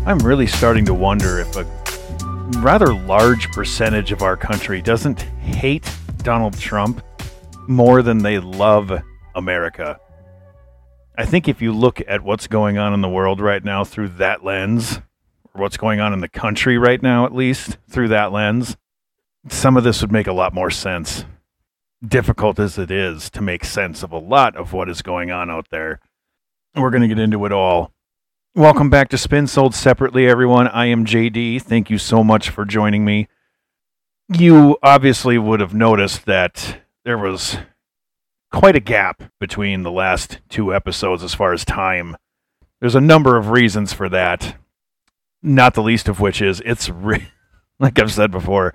I'm really starting to wonder if a rather large percentage of our country doesn't hate Donald Trump more than they love America. I think if you look at what's going on in the world right now through that lens, or what's going on in the country right now at least through that lens, some of this would make a lot more sense. Difficult as it is to make sense of a lot of what is going on out there. We're going to get into it all. Welcome back to Spin Sold Separately, everyone. I am JD. Thank you so much for joining me. You obviously would have noticed that there was quite a gap between the last two episodes as far as time. There's a number of reasons for that, not the least of which is like I've said before,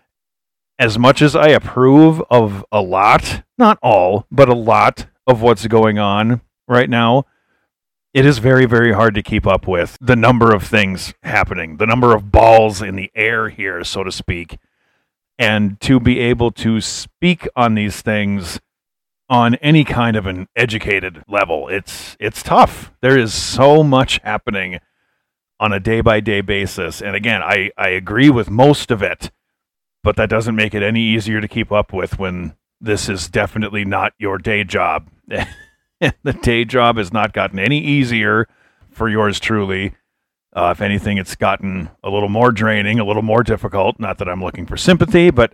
as much as I approve of a lot, not all, but a lot of what's going on right now, it is very, very hard to keep up with the number of things happening, the number of balls in the air here, so to speak, and to be able to speak on these things on any kind of an educated level. It's tough. There is so much happening on a day-by-day basis, and again, I agree with most of it, but that doesn't make it any easier to keep up with when this is definitely not your day job. The day job has not gotten any easier for yours truly. If anything, it's gotten a little more draining, a little more difficult. Not that I'm looking for sympathy, but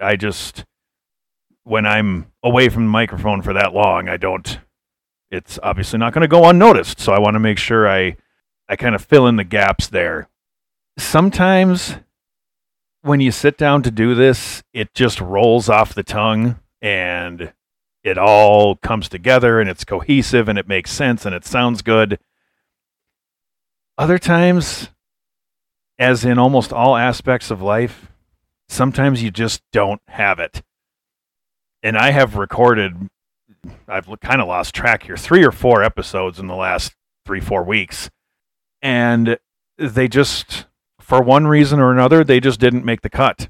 when I'm away from the microphone for that long, it's obviously not going to go unnoticed. So I want to make sure I kind of fill in the gaps there. Sometimes when you sit down to do this, it just rolls off the tongue and it all comes together and it's cohesive and it makes sense and it sounds good. Other times, as in almost all aspects of life, sometimes you just don't have it. And I have recorded, I've kind of lost track here, 3 or 4 episodes in the last 3-4 weeks. And they just, for one reason or another, they just didn't make the cut.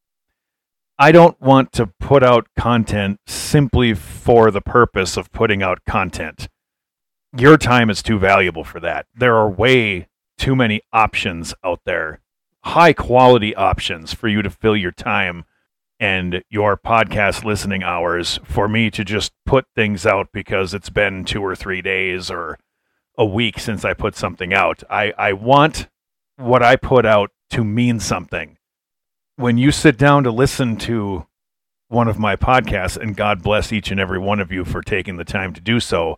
I don't want to put out content simply for the purpose of putting out content. Your time is too valuable for that. There are way too many options out there, high quality options for you to fill your time and your podcast listening hours for me to just put things out because it's been 2 or 3 days or a week since I put something out. I want what I put out to mean something. When you sit down to listen to one of my podcasts, and God bless each and every one of you for taking the time to do so,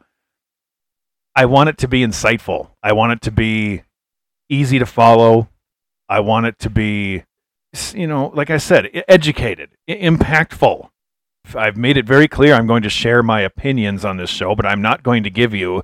I want it to be insightful. I want it to be easy to follow. I want it to be, like I said, educated, impactful. I've made it very clear I'm going to share my opinions on this show, but I'm not going to give you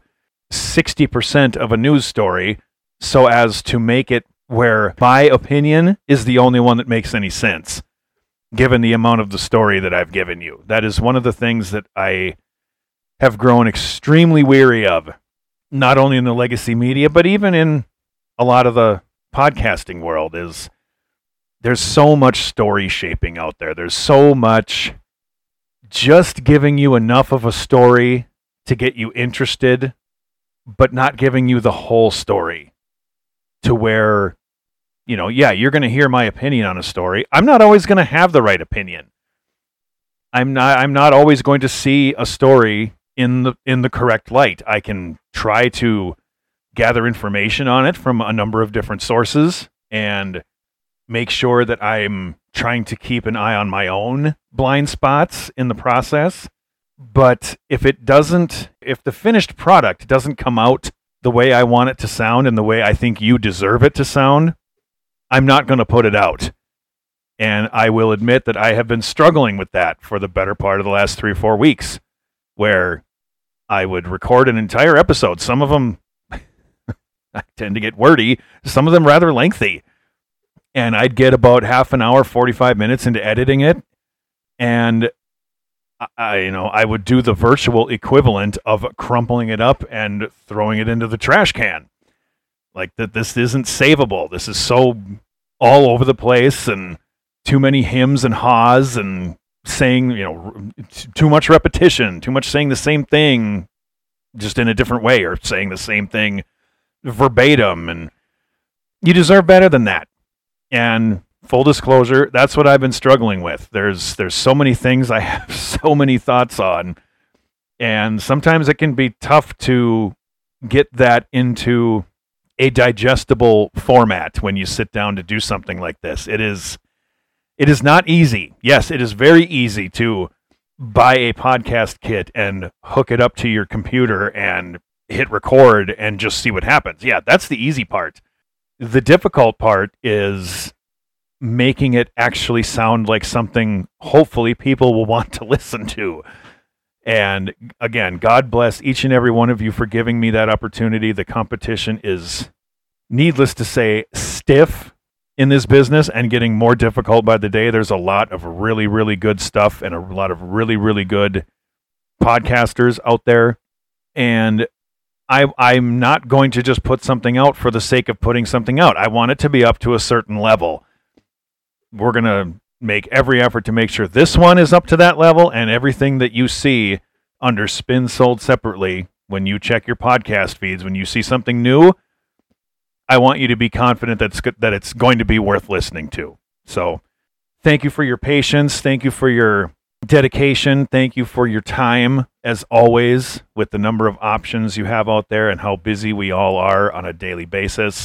60% of a news story so as to make it where my opinion is the only one that makes any sense, given the amount of the story that I've given you. That is one of the things that I have grown extremely weary of, not only in the legacy media, but even in a lot of the podcasting world, is there's so much story shaping out there. There's so much just giving you enough of a story to get you interested, but not giving you the whole story to where, you're going to hear my opinion on a story. I'm not always going to have the right opinion. I'm not always going to see a story in the correct light. I can try to gather information on it from a number of different sources and make sure that I'm trying to keep an eye on my own blind spots in the process. But if the finished product doesn't come out the way I want it to sound and the way I think you deserve it to sound, I'm not going to put it out. And I will admit that I have been struggling with that for the better part of the last 3 or 4 weeks, where I would record an entire episode. Some of them, I tend to get wordy, some of them rather lengthy. And I'd get about half an hour, 45 minutes into editing it, and I would do the virtual equivalent of crumpling it up and throwing it into the trash can. Like that, this isn't savable. This is so all over the place and too many hymns and haws and saying, too much repetition, too much saying the same thing just in a different way or saying the same thing verbatim. And You deserve better than that. And full disclosure, that's what I've been struggling with. There's so many things I have so many thoughts on, and sometimes it can be tough to get that into a digestible format when you sit down to do something like this. It is not easy. Yes, it is very easy to buy a podcast kit and hook it up to your computer and hit record and just see what happens. Yeah, that's the easy part. The difficult part is making it actually sound like something hopefully people will want to listen to. And again, God bless each and every one of you for giving me that opportunity. The competition is, needless to say, stiff in this business and getting more difficult by the day. There's a lot of really, really good stuff and a lot of really, really good podcasters out there. And I'm not going to just put something out for the sake of putting something out. I want it to be up to a certain level. We're going to make every effort to make sure this one is up to that level, and everything that you see under Spin Sold Separately, when you check your podcast feeds, when you see something new, I want you to be confident that it's going to be worth listening to. So thank you for your patience. Thank you for your dedication. Thank you for your time, as always, with the number of options you have out there and how busy we all are on a daily basis.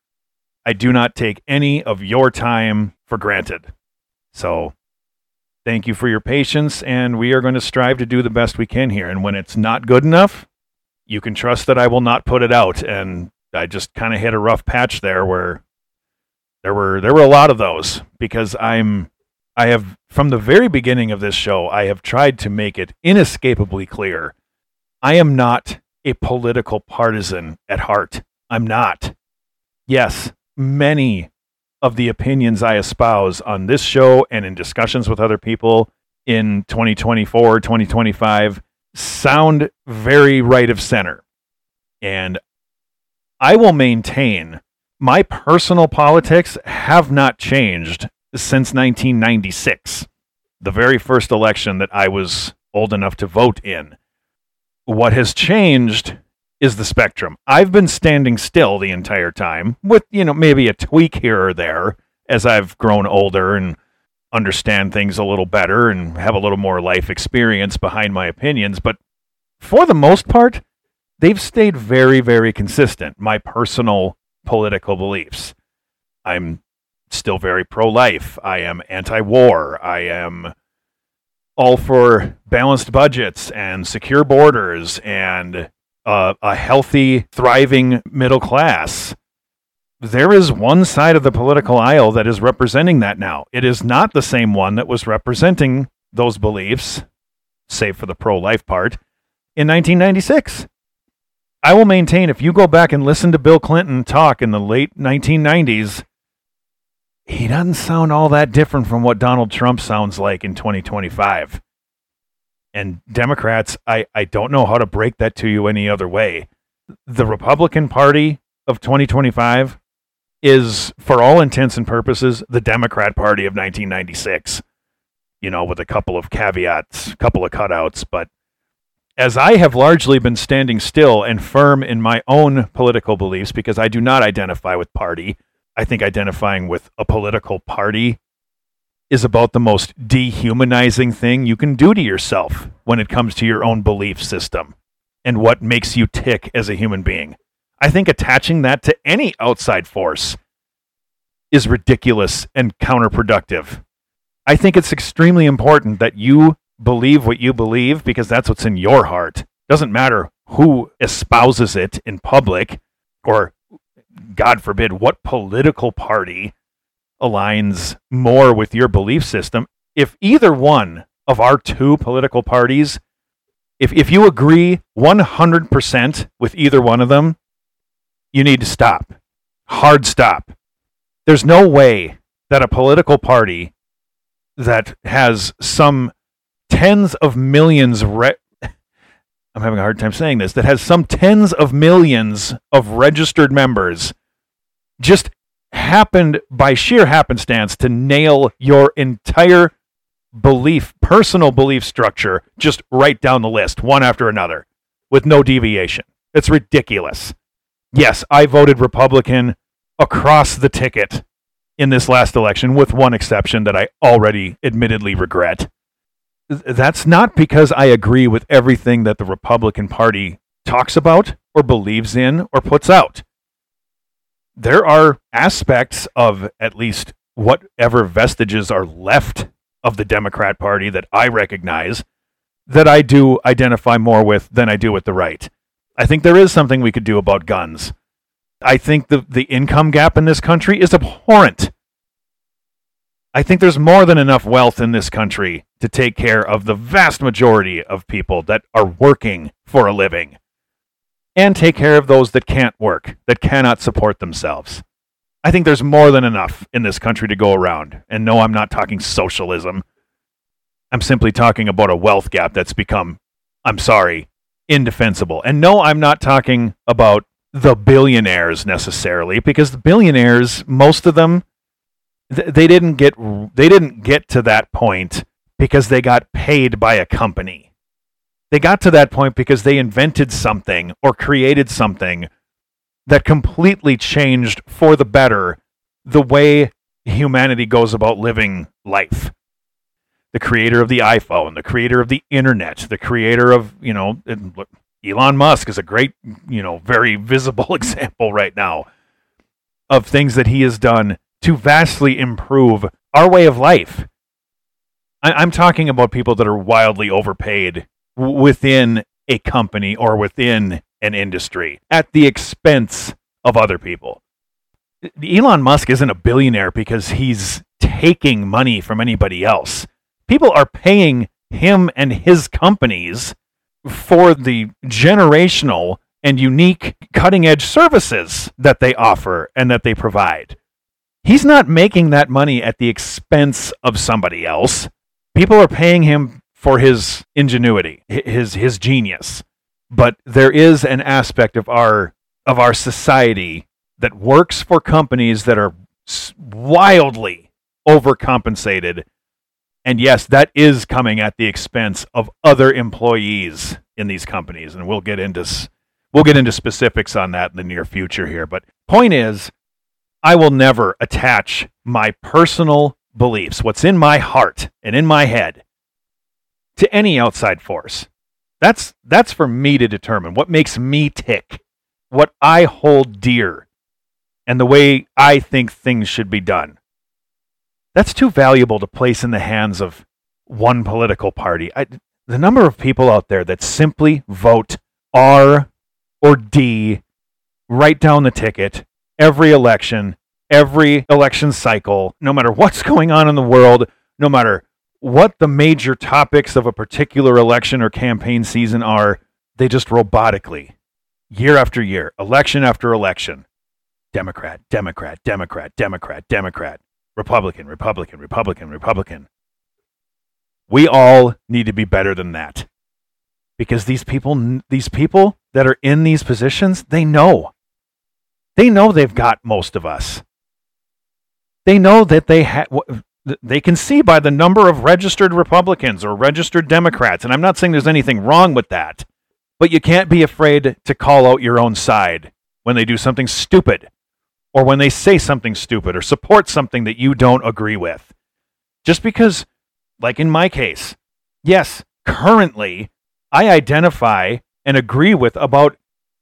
I do not take any of your time for granted. So thank you for your patience, and we are going to strive to do the best we can here. And when it's not good enough, you can trust that I will not put it out. And I just kind of hit a rough patch there where there were a lot of those, because I have, from the very beginning of this show, I have tried to make it inescapably clear. I am not a political partisan at heart. I'm not. Yes, many of the opinions I espouse on this show and in discussions with other people in 2024, 2025 sound very right of center. And I will maintain my personal politics have not changed since 1996, the very first election that I was old enough to vote in. What has changed is the spectrum. I've been standing still the entire time with, maybe a tweak here or there as I've grown older and understand things a little better and have a little more life experience behind my opinions. But for the most part, they've stayed very, very consistent. My personal political beliefs. I'm still very pro-life. I am anti-war. I am all for balanced budgets and secure borders and a healthy, thriving middle class. There is one side of the political aisle that is representing that now. It is not the same one that was representing those beliefs, save for the pro-life part, in 1996. I will maintain, if you go back and listen to Bill Clinton talk in the late 1990s, he doesn't sound all that different from what Donald Trump sounds like in 2025. And Democrats, I don't know how to break that to you any other way. The Republican Party of 2025 is, for all intents and purposes, the Democrat Party of 1996. With a couple of caveats, a couple of cutouts. But as I have largely been standing still and firm in my own political beliefs, because I do not identify with party, I think identifying with a political party is about the most dehumanizing thing you can do to yourself when it comes to your own belief system and what makes you tick as a human being. I think attaching that to any outside force is ridiculous and counterproductive. I think it's extremely important that you believe what you believe, because that's what's in your heart. Doesn't matter who espouses it in public, or God forbid, what political party aligns more with your belief system. If either one of our two political parties, if you agree 100% with either one of them, you need to stop. Hard stop. There's no way that a political party that has some tens of millions, I'm having a hard time saying this, that has some tens of millions of registered members, just happened by sheer happenstance to nail your entire personal belief structure, just right down the list, one after another, with no deviation. It's ridiculous. Yes, I voted Republican across the ticket in this last election, with one exception that I already admittedly regret. That's not because I agree with everything that the Republican Party talks about or believes in or puts out. There are aspects of at least whatever vestiges are left of the Democrat Party that I recognize that I do identify more with than I do with the right. I think there is something we could do about guns. I think the income gap in this country is abhorrent. I think there's more than enough wealth in this country to take care of the vast majority of people that are working for a living and take care of those that can't work, that cannot support themselves. I think there's more than enough in this country to go around. And no, I'm not talking socialism. I'm simply talking about a wealth gap that's become, I'm sorry, indefensible. And no, I'm not talking about the billionaires necessarily, because the billionaires, most of them, they didn't get to that point because they got paid by a company. They got to that point because they invented something or created something that completely changed for the better the way humanity goes about living life. The creator of the iPhone, the creator of the internet, the creator of, Elon Musk is a great, very visible example right now of things that he has done to vastly improve our way of life. I'm talking about people that are wildly overpaid within a company or within an industry at the expense of other people. Elon Musk isn't a billionaire because he's taking money from anybody else. People are paying him and his companies for the generational and unique cutting-edge services that they offer and that they provide. He's not making that money at the expense of somebody else. People are paying him for his ingenuity, his genius. But there is an aspect of our society that works for companies that are wildly overcompensated. And yes, that is coming at the expense of other employees in these companies. And we'll get into specifics on that in the near future here. But point is, I will never attach my personal beliefs, what's in my heart and in my head, to any outside force. That's for me to determine what makes me tick, what I hold dear, and the way I think things should be done. That's too valuable to place in the hands of one political party. The number of people out there that simply vote R or D right down the ticket every election cycle, no matter what's going on in the world, no matter what the major topics of a particular election or campaign season are, they just robotically, year after year, election after election, Democrat, Democrat, Democrat, Democrat, Democrat, Republican, Republican, Republican, Republican. We all need to be better than that. Because these people that are in these positions, they know they've got most of us. They know that they can see by the number of registered Republicans or registered Democrats, and I'm not saying there's anything wrong with that, but you can't be afraid to call out your own side when they do something stupid, or when they say something stupid, or support something that you don't agree with. Just because, like in my case, yes, currently, I identify and agree with about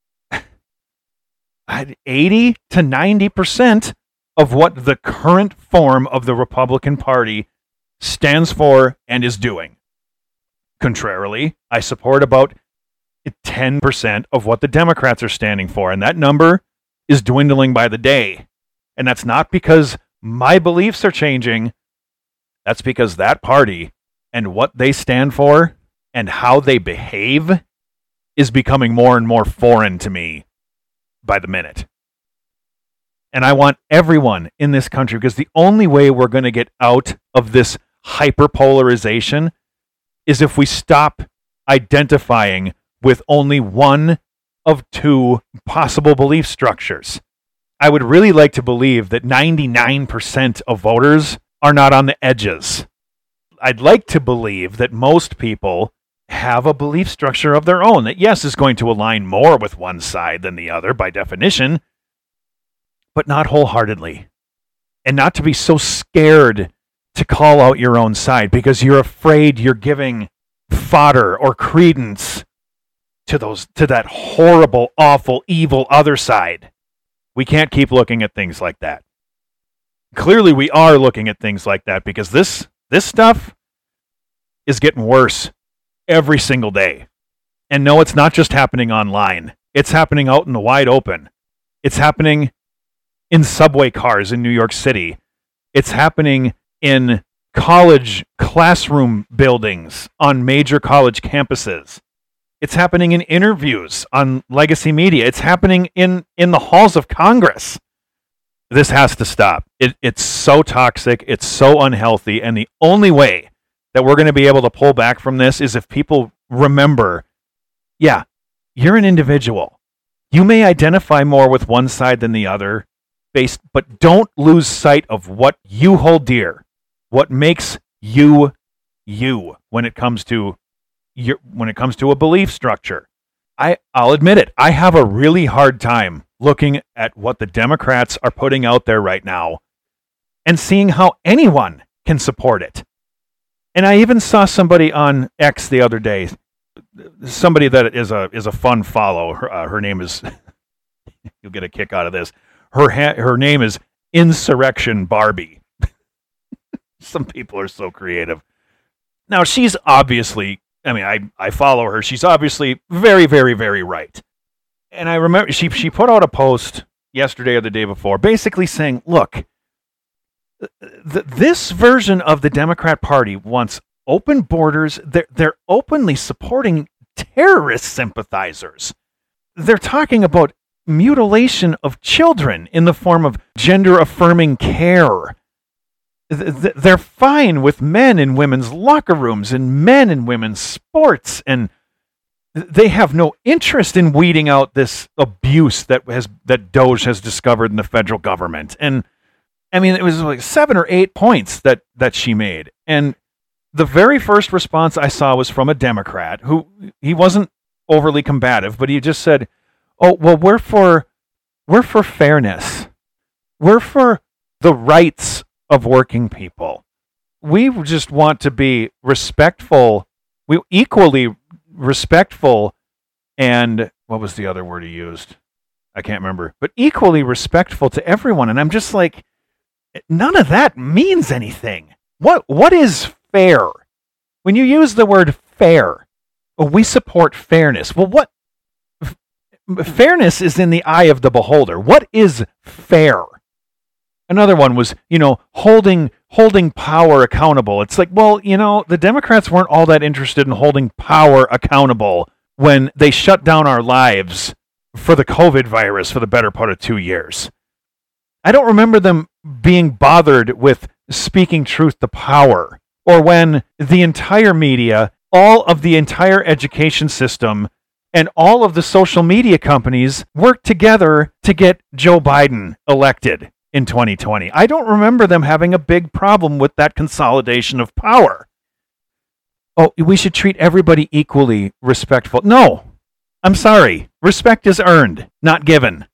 80 to 90% of what the current form of the Republican Party stands for and is doing. Contrarily, I support about 10% of what the Democrats are standing for, and that number is dwindling by the day. And that's not because my beliefs are changing. That's because that party and what they stand for and how they behave is becoming more and more foreign to me by the minute. And I want everyone in this country, because the only way we're going to get out of this hyperpolarization is if we stop identifying with only one of two possible belief structures. I would really like to believe that 99% of voters are not on the edges. I'd like to believe that most people have a belief structure of their own that, yes, is going to align more with one side than the other by definition. but not wholeheartedly. And not to be so scared to call out your own side because you're afraid you're giving fodder or credence to that horrible, awful, evil other side. We can't keep looking at things like that. Clearly we are looking at things like that because this stuff is getting worse every single day. And no, it's not just happening online. It's happening out in the wide open. It's happening in subway cars in New York City. It's happening in college classroom buildings on major college campuses. It's happening in interviews on legacy media. It's happening in the halls of Congress. This has to stop. It's so toxic. It's so unhealthy. And the only way that we're going to be able to pull back from this is if people remember, yeah, you're an individual. You may identify more with one side than the other, but don't lose sight of what you hold dear, what makes you you when it comes to a belief structure. I'll admit it. I have a really hard time looking at what the Democrats are putting out there right now and seeing how anyone can support it. And I even saw somebody on X the other day, somebody that is a fun follow. Her name is, you'll get a kick out of this. Her name is Insurrection Barbie. Some people are so creative. Now, she's obviously, I follow her. She's obviously very, very, very right. And I remember she put out a post yesterday or the day before basically saying, look, this version of the Democrat Party wants open borders. They're openly supporting terrorist sympathizers. They're talking about mutilation of children in the form of gender-affirming care. They're fine with men in women's locker rooms and men in women's sports, and they have no interest in weeding out this abuse that DOJ has discovered in the federal government. And it was like 7 or 8 points that she made. And the very first response I saw was from a Democrat who he wasn't overly combative, but he just said, "Oh, well, we're for fairness. We're for the rights of working people. We just want to be respectful. We equally respectful, and what was the other word he used? I can't remember, but equally respectful to everyone." And I'm just like, none of that means anything. What is fair? When you use the word fair, we support fairness. Well, what fairness is in the eye of the beholder. What is fair? Another one was, holding power accountable. It's like, well, the Democrats weren't all that interested in holding power accountable when they shut down our lives for the COVID virus for the better part of 2 years. I don't remember them being bothered with speaking truth to power, or when the entire media, all of the entire education system, and all of the social media companies worked together to get Joe Biden elected in 2020. I don't remember them having a big problem with that consolidation of power. Oh, we should treat everybody equally respectful. No, I'm sorry. Respect is earned, not given.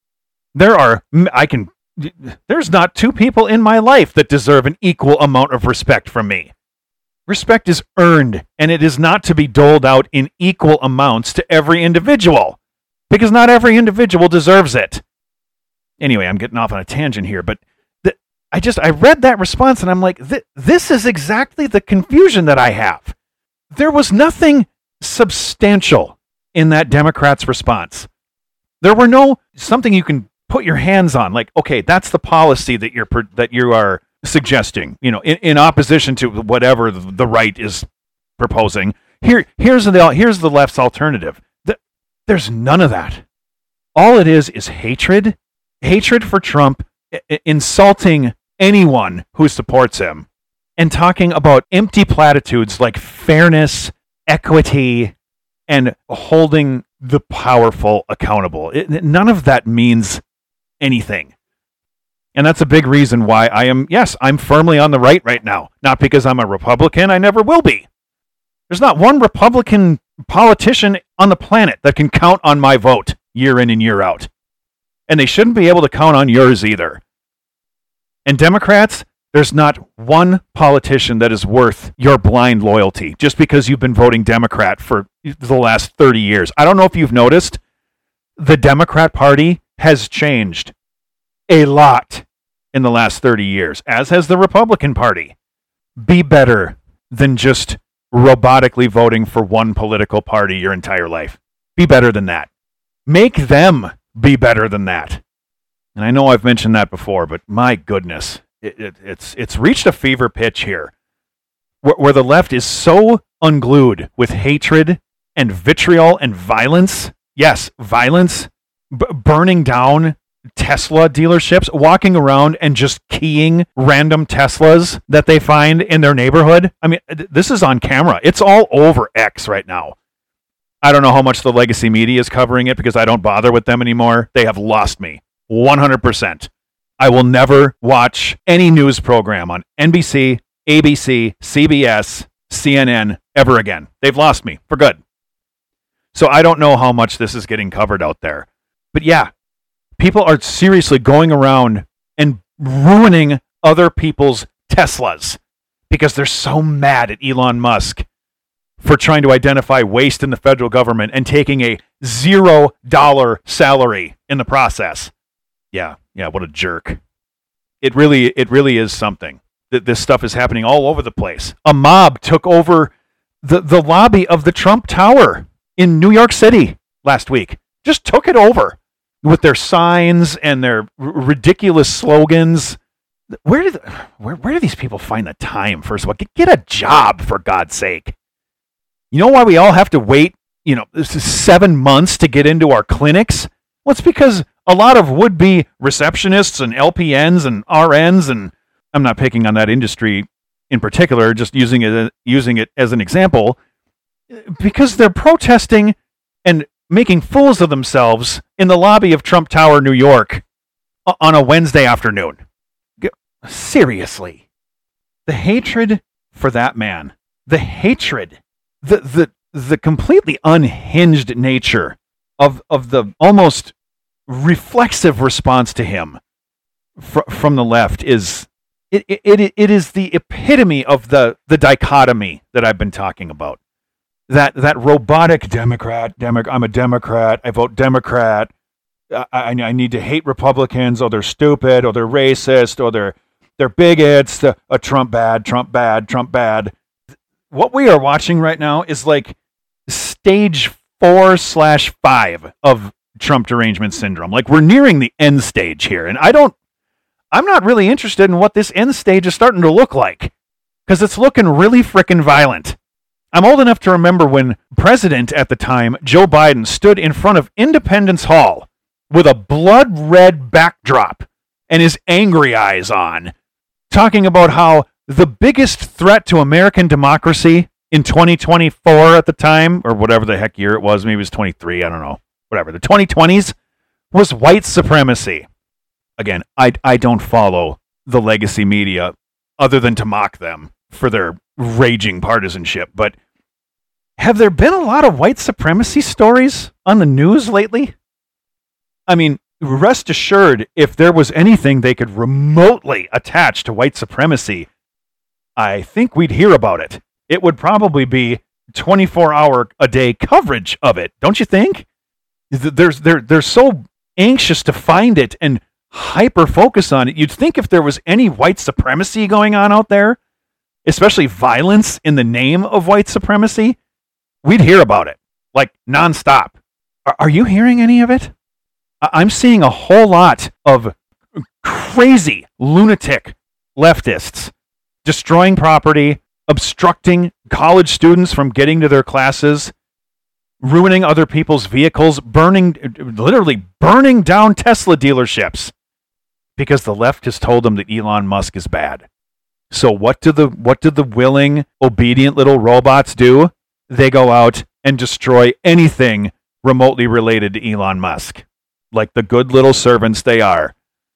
There's not 2 people in my life that deserve an equal amount of respect from me. Respect is earned, and it is not to be doled out in equal amounts to every individual, because not every individual deserves it. Anyway, I'm getting off on a tangent here, but I read that response, and I'm like, this is exactly the confusion that I have. There was nothing substantial in that Democrat's response. There were no something you can put your hands on, like, okay, that's the policy that you are suggesting, in opposition to whatever the right is proposing. Here's the left's alternative. There's none of that. All it is hatred for Trump, insulting anyone who supports him, and talking about empty platitudes like fairness, equity, and holding the powerful accountable. None of that means anything. And that's a big reason why I'm firmly on the right now. Not because I'm a Republican, I never will be. There's not one Republican politician on the planet that can count on my vote year in and year out. And they shouldn't be able to count on yours either. And Democrats, there's not one politician that is worth your blind loyalty just because you've been voting Democrat for the last 30 years. I don't know if you've noticed, the Democrat Party has changed a lot in the last 30 years, as has the Republican Party. Be better than just robotically voting for one political party your entire life. Be better than that. Make them be better than that. And I know I've mentioned that before, but my goodness, it's reached a fever pitch here where the left is so unglued with hatred and vitriol and violence. Yes, violence, burning down Tesla dealerships, walking around and just keying random Teslas that they find in their neighborhood. I mean, this is on camera. It's all over X right now. I don't know how much the legacy media is covering it because I don't bother with them anymore. They have lost me 100%. I will never watch any news program on NBC, ABC, CBS, CNN ever again. They've lost me for good. So I don't know how much this is getting covered out there. But yeah, people are seriously going around and ruining other people's Teslas because they're so mad at Elon Musk for trying to identify waste in the federal government and taking a $0 salary in the process. Yeah, what a jerk. It really is something. This stuff is happening all over the place. A mob took over the lobby of the Trump Tower in New York City last week. Just took it over with their signs and their ridiculous slogans. Where do these people find the time, first of all? Get a job, for God's sake. You know why we all have to wait, 7 months to get into our clinics? Well, it's because a lot of would-be receptionists and LPNs and RNs, and I'm not picking on that industry in particular, just using it as an example, because they're protesting and making fools of themselves in the lobby of Trump Tower, New York, on a Wednesday afternoon. Seriously. The hatred for that man, the hatred, the completely unhinged nature of the almost reflexive response to him from the left is it is the epitome of the dichotomy that I've been talking about. That robotic Democrat, I'm a Democrat, I vote Democrat, I need to hate Republicans, or they're stupid, or they're racist, or they're bigots, Trump bad, Trump bad, Trump bad. What we are watching right now is like stage 4/5 of Trump derangement syndrome. Like, we're nearing the end stage here, and I'm not really interested in what this end stage is starting to look like, because it's looking really frickin' violent. I'm old enough to remember when President at the time, Joe Biden, stood in front of Independence Hall with a blood red backdrop and his angry eyes on, talking about how the biggest threat to American democracy in 2024 at the time, or whatever the heck year it was, maybe it was 23, I don't know, whatever, the 2020s, was white supremacy. Again, I don't follow the legacy media other than to mock them for their raging partisanship, but have there been a lot of white supremacy stories on the news lately? I mean, rest assured, if there was anything they could remotely attach to white supremacy, I think we'd hear about it. It would probably be 24-hour-a-day coverage of it, don't you think? They're so anxious to find it and hyper-focus on it. You'd think if there was any white supremacy going on out there, especially violence in the name of white supremacy, we'd hear about it, like nonstop. Are you hearing any of it? I'm seeing a whole lot of crazy, lunatic leftists destroying property, obstructing college students from getting to their classes, ruining other people's vehicles, literally burning down Tesla dealerships because the left has told them that Elon Musk is bad. So what do the willing, obedient little robots do? They go out and destroy anything remotely related to Elon Musk, like the good little servants they are.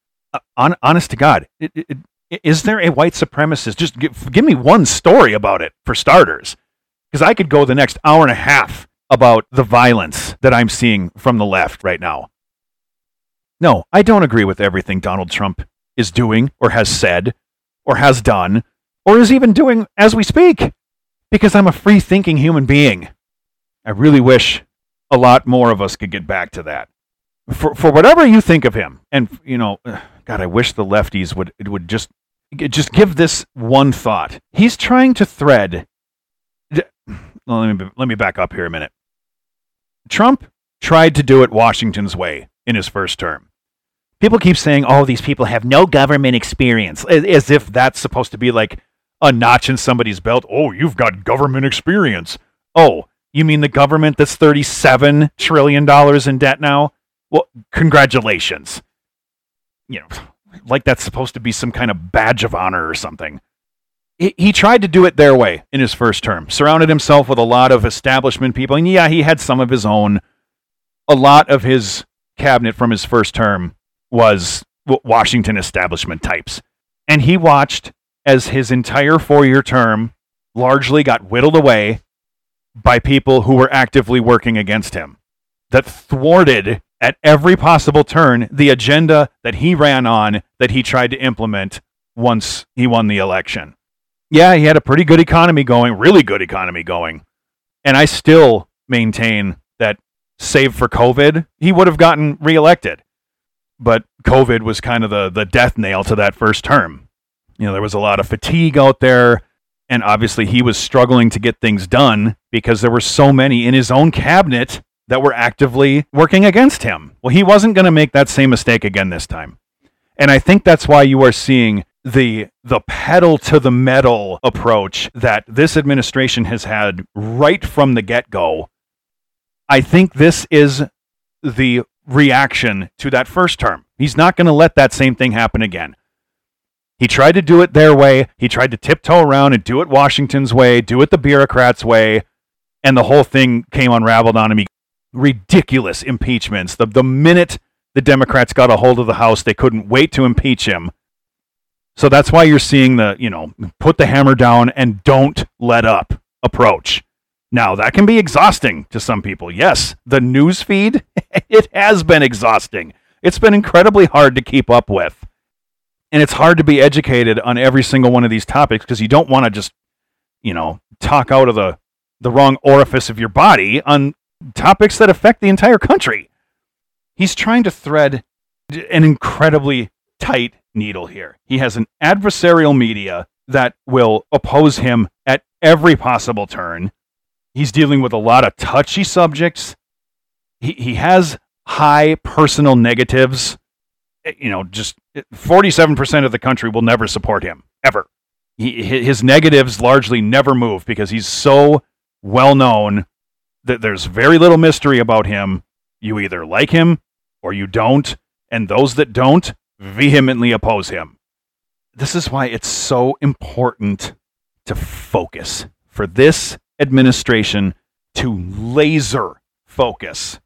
Honest to God, is there a white supremacist? Just give me one story about it, for starters, because I could go the next hour and a half about the violence that I'm seeing from the left right now. No, I don't agree with everything Donald Trump is doing or has said or has done or is even doing as we speak, because I'm a free-thinking human being. I really wish a lot more of us could get back to that. For whatever you think of him, and God, I wish the lefties would just give this one thought. He's trying to thread. Let me back up here a minute. Trump tried to do it Washington's way in his first term. People keep saying, "Oh, these people have no government experience," as if that's supposed to be like a notch in somebody's belt. Oh, you've got government experience. Oh, you mean the government that's $37 trillion in debt now? Well, congratulations. Like that's supposed to be some kind of badge of honor or something. He tried to do it their way in his first term, surrounded himself with a lot of establishment people. And yeah, he had some of his own. A lot of his cabinet from his first term was Washington establishment types. And he watched as his entire 4-year term largely got whittled away by people who were actively working against him, that thwarted at every possible turn the agenda that he ran on, that he tried to implement once he won the election. Yeah, he had a pretty good economy going, really good economy going. And I still maintain that, save for COVID, he would have gotten reelected. But COVID was kind of the death nail to that first term. There was a lot of fatigue out there, and obviously he was struggling to get things done because there were so many in his own cabinet that were actively working against him. Well, he wasn't going to make that same mistake again this time. And I think that's why you are seeing the pedal to the metal approach that this administration has had right from the get-go. I think this is the reaction to that first term. He's not going to let that same thing happen again. He tried to do it their way. He tried to tiptoe around and do it Washington's way, do it the bureaucrats' way, and the whole thing came unraveled on him. Ridiculous impeachments. The minute the Democrats got a hold of the House, they couldn't wait to impeach him. So that's why you're seeing the, put the hammer down and don't let up approach. Now, that can be exhausting to some people. Yes, the news feed, it has been exhausting. It's been incredibly hard to keep up with. And it's hard to be educated on every single one of these topics because you don't want to just, talk out of the wrong orifice of your body on topics that affect the entire country. He's trying to thread an incredibly tight needle here. He has an adversarial media that will oppose him at every possible turn. He's dealing with a lot of touchy subjects. He has high personal negatives. Just 47% of the country will never support him, ever. His negatives largely never move because he's so well known that there's very little mystery about him. You either like him or you don't, and those that don't vehemently oppose him. This is why it's so important to focus, for this administration to laser focus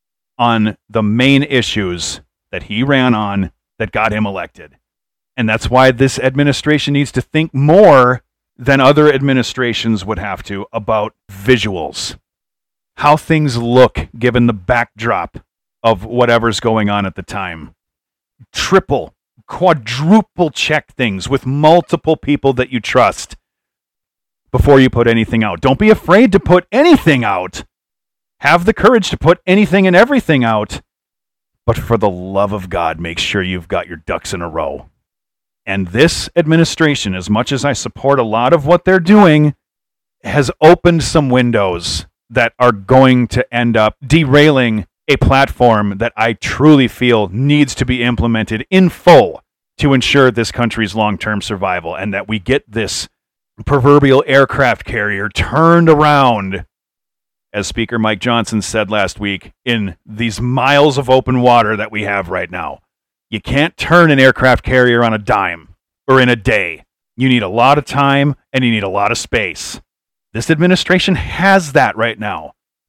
on the main issues that he ran on that got him elected. And that's why this administration needs to think more than other administrations would have to about visuals, how things look given the backdrop of whatever's going on at the time. Triple, quadruple check things with multiple people that you trust before you put anything out. Don't be afraid to put anything out. Have the courage to put anything and everything out. But for the love of God, make sure you've got your ducks in a row. And this administration, as much as I support a lot of what they're doing, has opened some windows that are going to end up derailing a platform that I truly feel needs to be implemented in full to ensure this country's long-term survival, and that we get this proverbial aircraft carrier turned around, as Speaker Mike Johnson said last week, in these miles of open water that we have right now. You can't turn an aircraft carrier on a dime or in a day. You need a lot of time and you need a lot of space. This administration has that right now.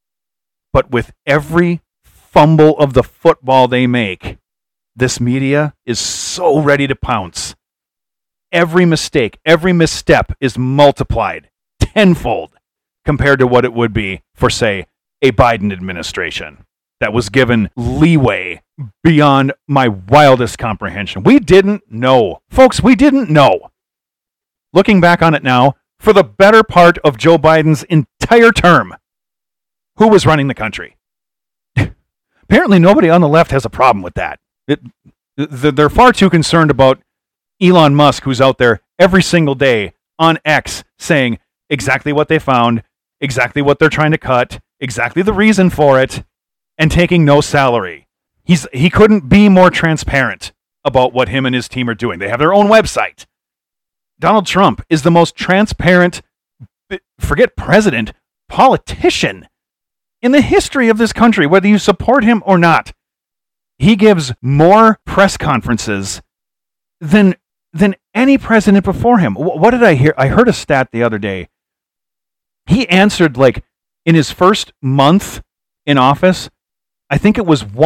But with every fumble of the football they make, this media is so ready to pounce. Every mistake, every misstep is multiplied tenfold compared to what it would be for, say, a Biden administration that was given leeway beyond my wildest comprehension. We didn't know. Folks, we didn't know. Looking back on it now, for the better part of Joe Biden's entire term, who was running the country? Apparently nobody on the left has a problem with that. They're far too concerned about Elon Musk, who's out there every single day on X saying exactly what they found, exactly what they're trying to cut, exactly the reason for it, and taking no salary. He couldn't be more transparent about what him and his team are doing. They have their own website. Donald Trump is the most transparent, forget president, politician in the history of this country, whether you support him or not. He gives more press conferences than any president before him. What did I hear? I heard a stat the other day. He answered, like, in his first month in office, I think it was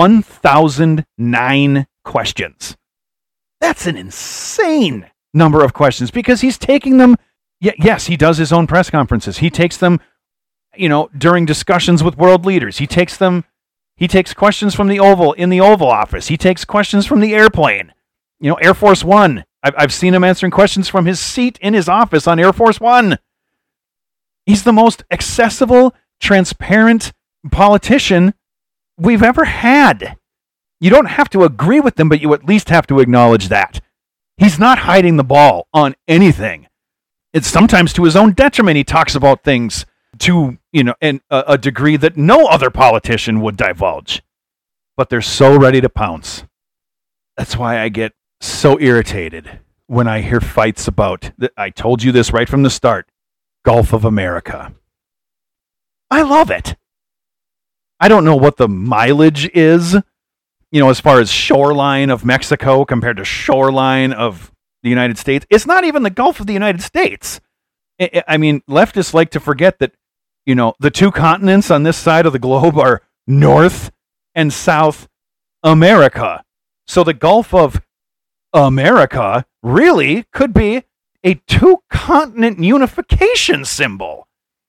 1,009 questions. That's an insane number of questions because he's taking them. Yes, he does his own press conferences. He takes them, during discussions with world leaders. He takes questions from the Oval Office. He takes questions from the airplane. Air Force One. I've seen him answering questions from his seat in his office on Air Force One. He's the most accessible, transparent politician we've ever had. You don't have to agree with them, but you at least have to acknowledge that. He's not hiding the ball on anything. It's sometimes to his own detriment. He talks about things to, a degree that no other politician would divulge. But they're so ready to pounce. That's why I get so irritated when I hear fights about, I told you this right from the start, Gulf of America. I love it. I don't know what the mileage is, as far as shoreline of Mexico compared to shoreline of the United States. It's not even the Gulf of the United States. I mean, leftists like to forget that, the two continents on this side of the globe are North and South America. So the Gulf of America really could be a two-continent unification symbol.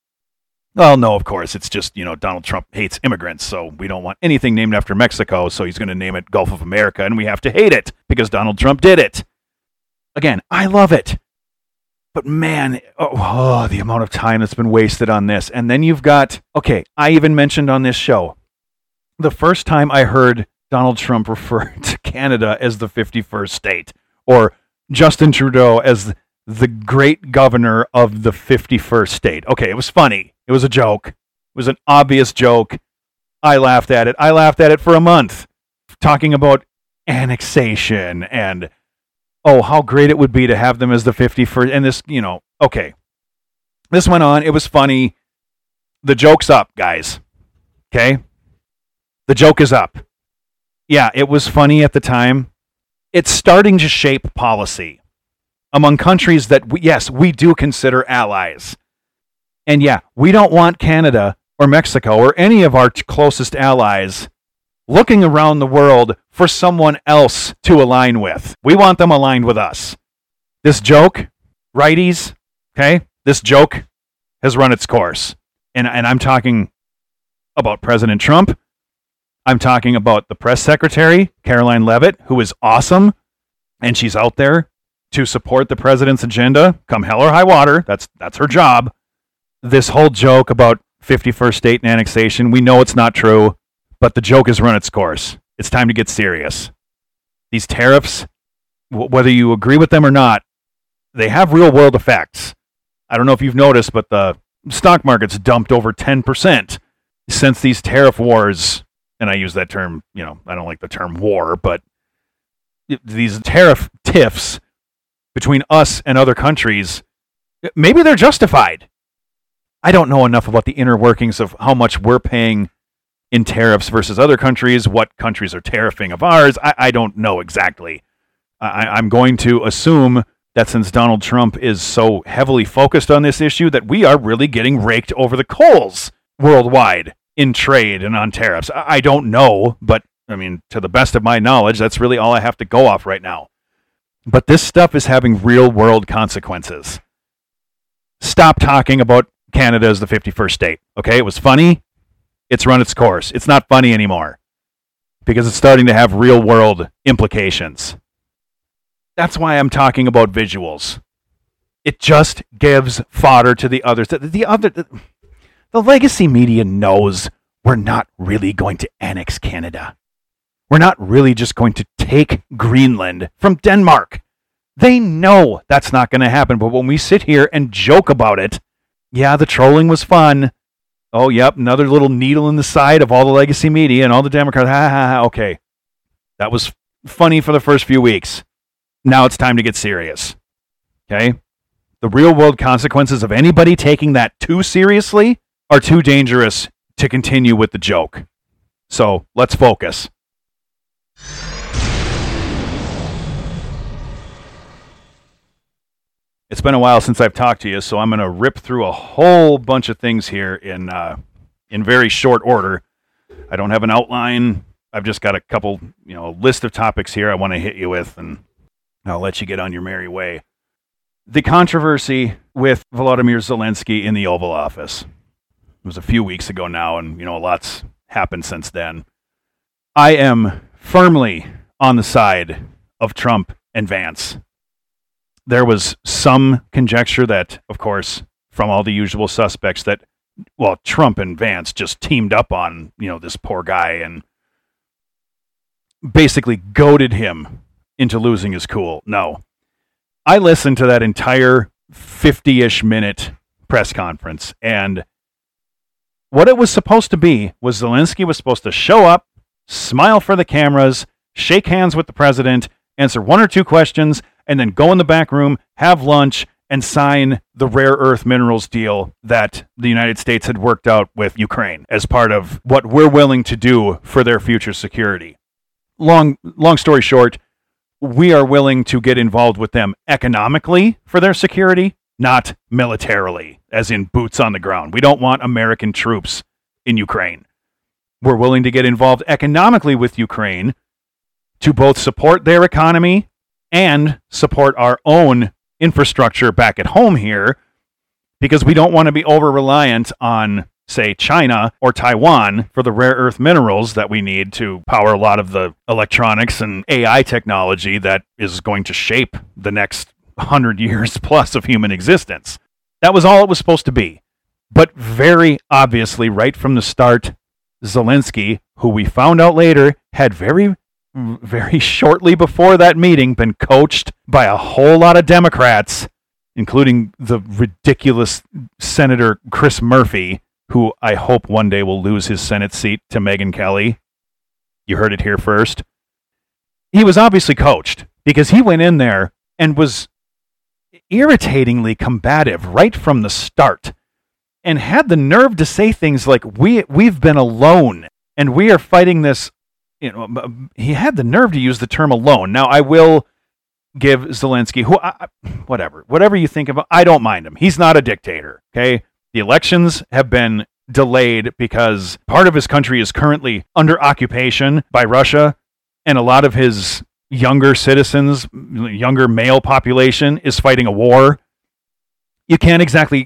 Well, no, of course, it's just, Donald Trump hates immigrants, so we don't want anything named after Mexico, so he's going to name it Gulf of America, and we have to hate it because Donald Trump did it. Again, I love it. But man, the amount of time that's been wasted on this. And then you've got, I even mentioned on this show, the first time I heard Donald Trump refer to Canada as the 51st state, or Justin Trudeau as the great governor of the 51st state. Okay, it was funny. It was a joke. It was an obvious joke. I laughed at it. I laughed at it for a month, talking about annexation and, how great it would be to have them as the 51st. And this, okay. This went on. It was funny. The joke's up, guys. Okay? The joke is up. Yeah, it was funny at the time. It's starting to shape policy among countries that, we do consider allies. And yeah, we don't want Canada or Mexico or any of our closest allies looking around the world for someone else to align with. We want them aligned with us. This joke, righties, okay? This joke has run its course. And I'm talking about President Trump. I'm talking about the press secretary, Caroline Leavitt, who is awesome. And she's out there to support the president's agenda, come hell or high water. That's her job. This whole joke about 51st state and annexation, we know it's not true, but the joke has run its course. It's time to get serious. These tariffs, whether you agree with them or not, they have real world effects. I don't know if you've noticed, but the stock market's dumped over 10% since these tariff wars, and I use that term, I don't like the term war, but these tariff tiffs between us and other countries, maybe they're justified. I don't know enough about the inner workings of how much we're paying in tariffs versus other countries, what countries are tariffing of ours. I don't know exactly. I'm going to assume that since Donald Trump is so heavily focused on this issue, that we are really getting raked over the coals worldwide in trade and on tariffs. I don't know, but to the best of my knowledge, that's really all I have to go off right now. But this stuff is having real world consequences. Stop talking about Canada as the 51st state. Okay, it was funny. It's run its course. It's not funny anymore. because it's starting to have real world implications. That's why I'm talking about visuals. It just gives fodder to the others. The legacy media knows we're not really going to annex Canada. We're not really just going to take Greenland from Denmark. They know that's not going to happen. But when we sit here and joke about it, yeah, the trolling was fun. Oh, yep, another little needle in the side of all the legacy media and all the Democrats. Ha, ha, ha. Okay, that was funny for the first few weeks. Now it's time to get serious. Okay? The real world consequences of anybody taking that too seriously are too dangerous to continue with the joke. So let's focus. It's been a while since I've talked to you, so I'm going to rip through a whole bunch of things here in very short order. I don't have an outline. I've just got a couple, list of topics here I want to hit you with, and I'll let you get on your merry way. The controversy with Volodymyr Zelensky in the Oval Office. It was a few weeks ago now, and, a lot's happened since then. I am firmly on the side of Trump and Vance. There was some conjecture that, of course, from all the usual suspects that, Trump and Vance just teamed up on, this poor guy and basically goaded him into losing his cool. No. I listened to that entire 50-ish minute press conference, and what it was supposed to be was Zelensky was supposed to show up, smile for the cameras, shake hands with the president, answer one or two questions, and then go in the back room, have lunch, and sign the rare earth minerals deal that the United States had worked out with Ukraine as part of what we're willing to do for their future security. Long story short, we are willing to get involved with them economically for their security, not militarily, as in boots on the ground. We don't want American troops in Ukraine. We're willing to get involved economically with Ukraine to both support their economy and support our own infrastructure back at home here, because we don't want to be over-reliant on, say, China or Taiwan for the rare earth minerals that we need to power a lot of the electronics and AI technology that is going to shape the next 100 years plus of human existence. That was all it was supposed to be. But very obviously, right from the start, Zelensky, who we found out later had very shortly before that meeting been coached by a whole lot of Democrats, including the ridiculous Senator Chris Murphy, who I hope one day will lose his Senate seat to Megyn Kelly. You heard it here first. He was obviously coached because he went in there and was irritatingly combative right from the start and had the nerve to say things like, we've been alone and we are fighting this. He had the nerve to use the term alone. Now, I will give Zelensky, whatever you think of him, I don't mind him. He's not a dictator, okay? The elections have been delayed because part of his country is currently under occupation by Russia, and a lot of his younger citizens, younger male population, is fighting a war. You can't exactly,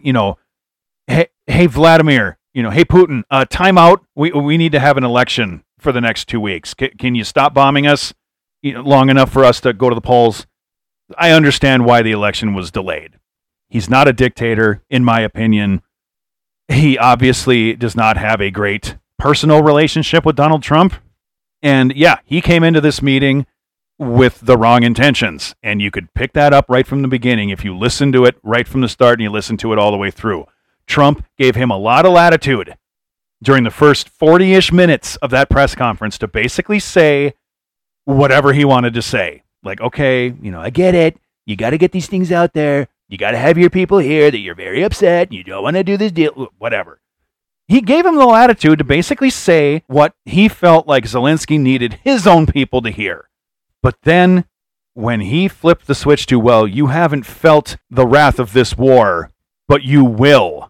hey Vladimir, hey Putin, time out. We need to have an election for the next 2 weeks. Can you stop bombing us long enough for us to go to the polls? I understand why the election was delayed. He's not a dictator, in my opinion. He obviously does not have a great personal relationship with Donald Trump. And yeah, he came into this meeting with the wrong intentions. And you could pick that up right from the beginning if you listen to it right from the start and you listen to it all the way through. Trump gave him a lot of latitude during the first 40-ish minutes of that press conference to basically say whatever he wanted to say. Like, okay, I get it. You got to get these things out there. You got to have your people here that you're very upset. You don't want to do this deal, whatever. He gave him the latitude to basically say what he felt like Zelensky needed his own people to hear. But then when he flipped the switch to, well, you haven't felt the wrath of this war, but you will.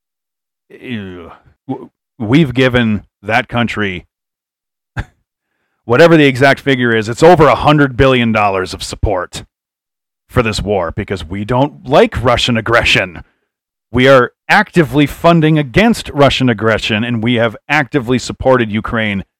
We've given that country, whatever the exact figure is, it's over $100 billion of support for this war because we don't like Russian aggression. We are actively funding against Russian aggression, and we have actively supported Ukraine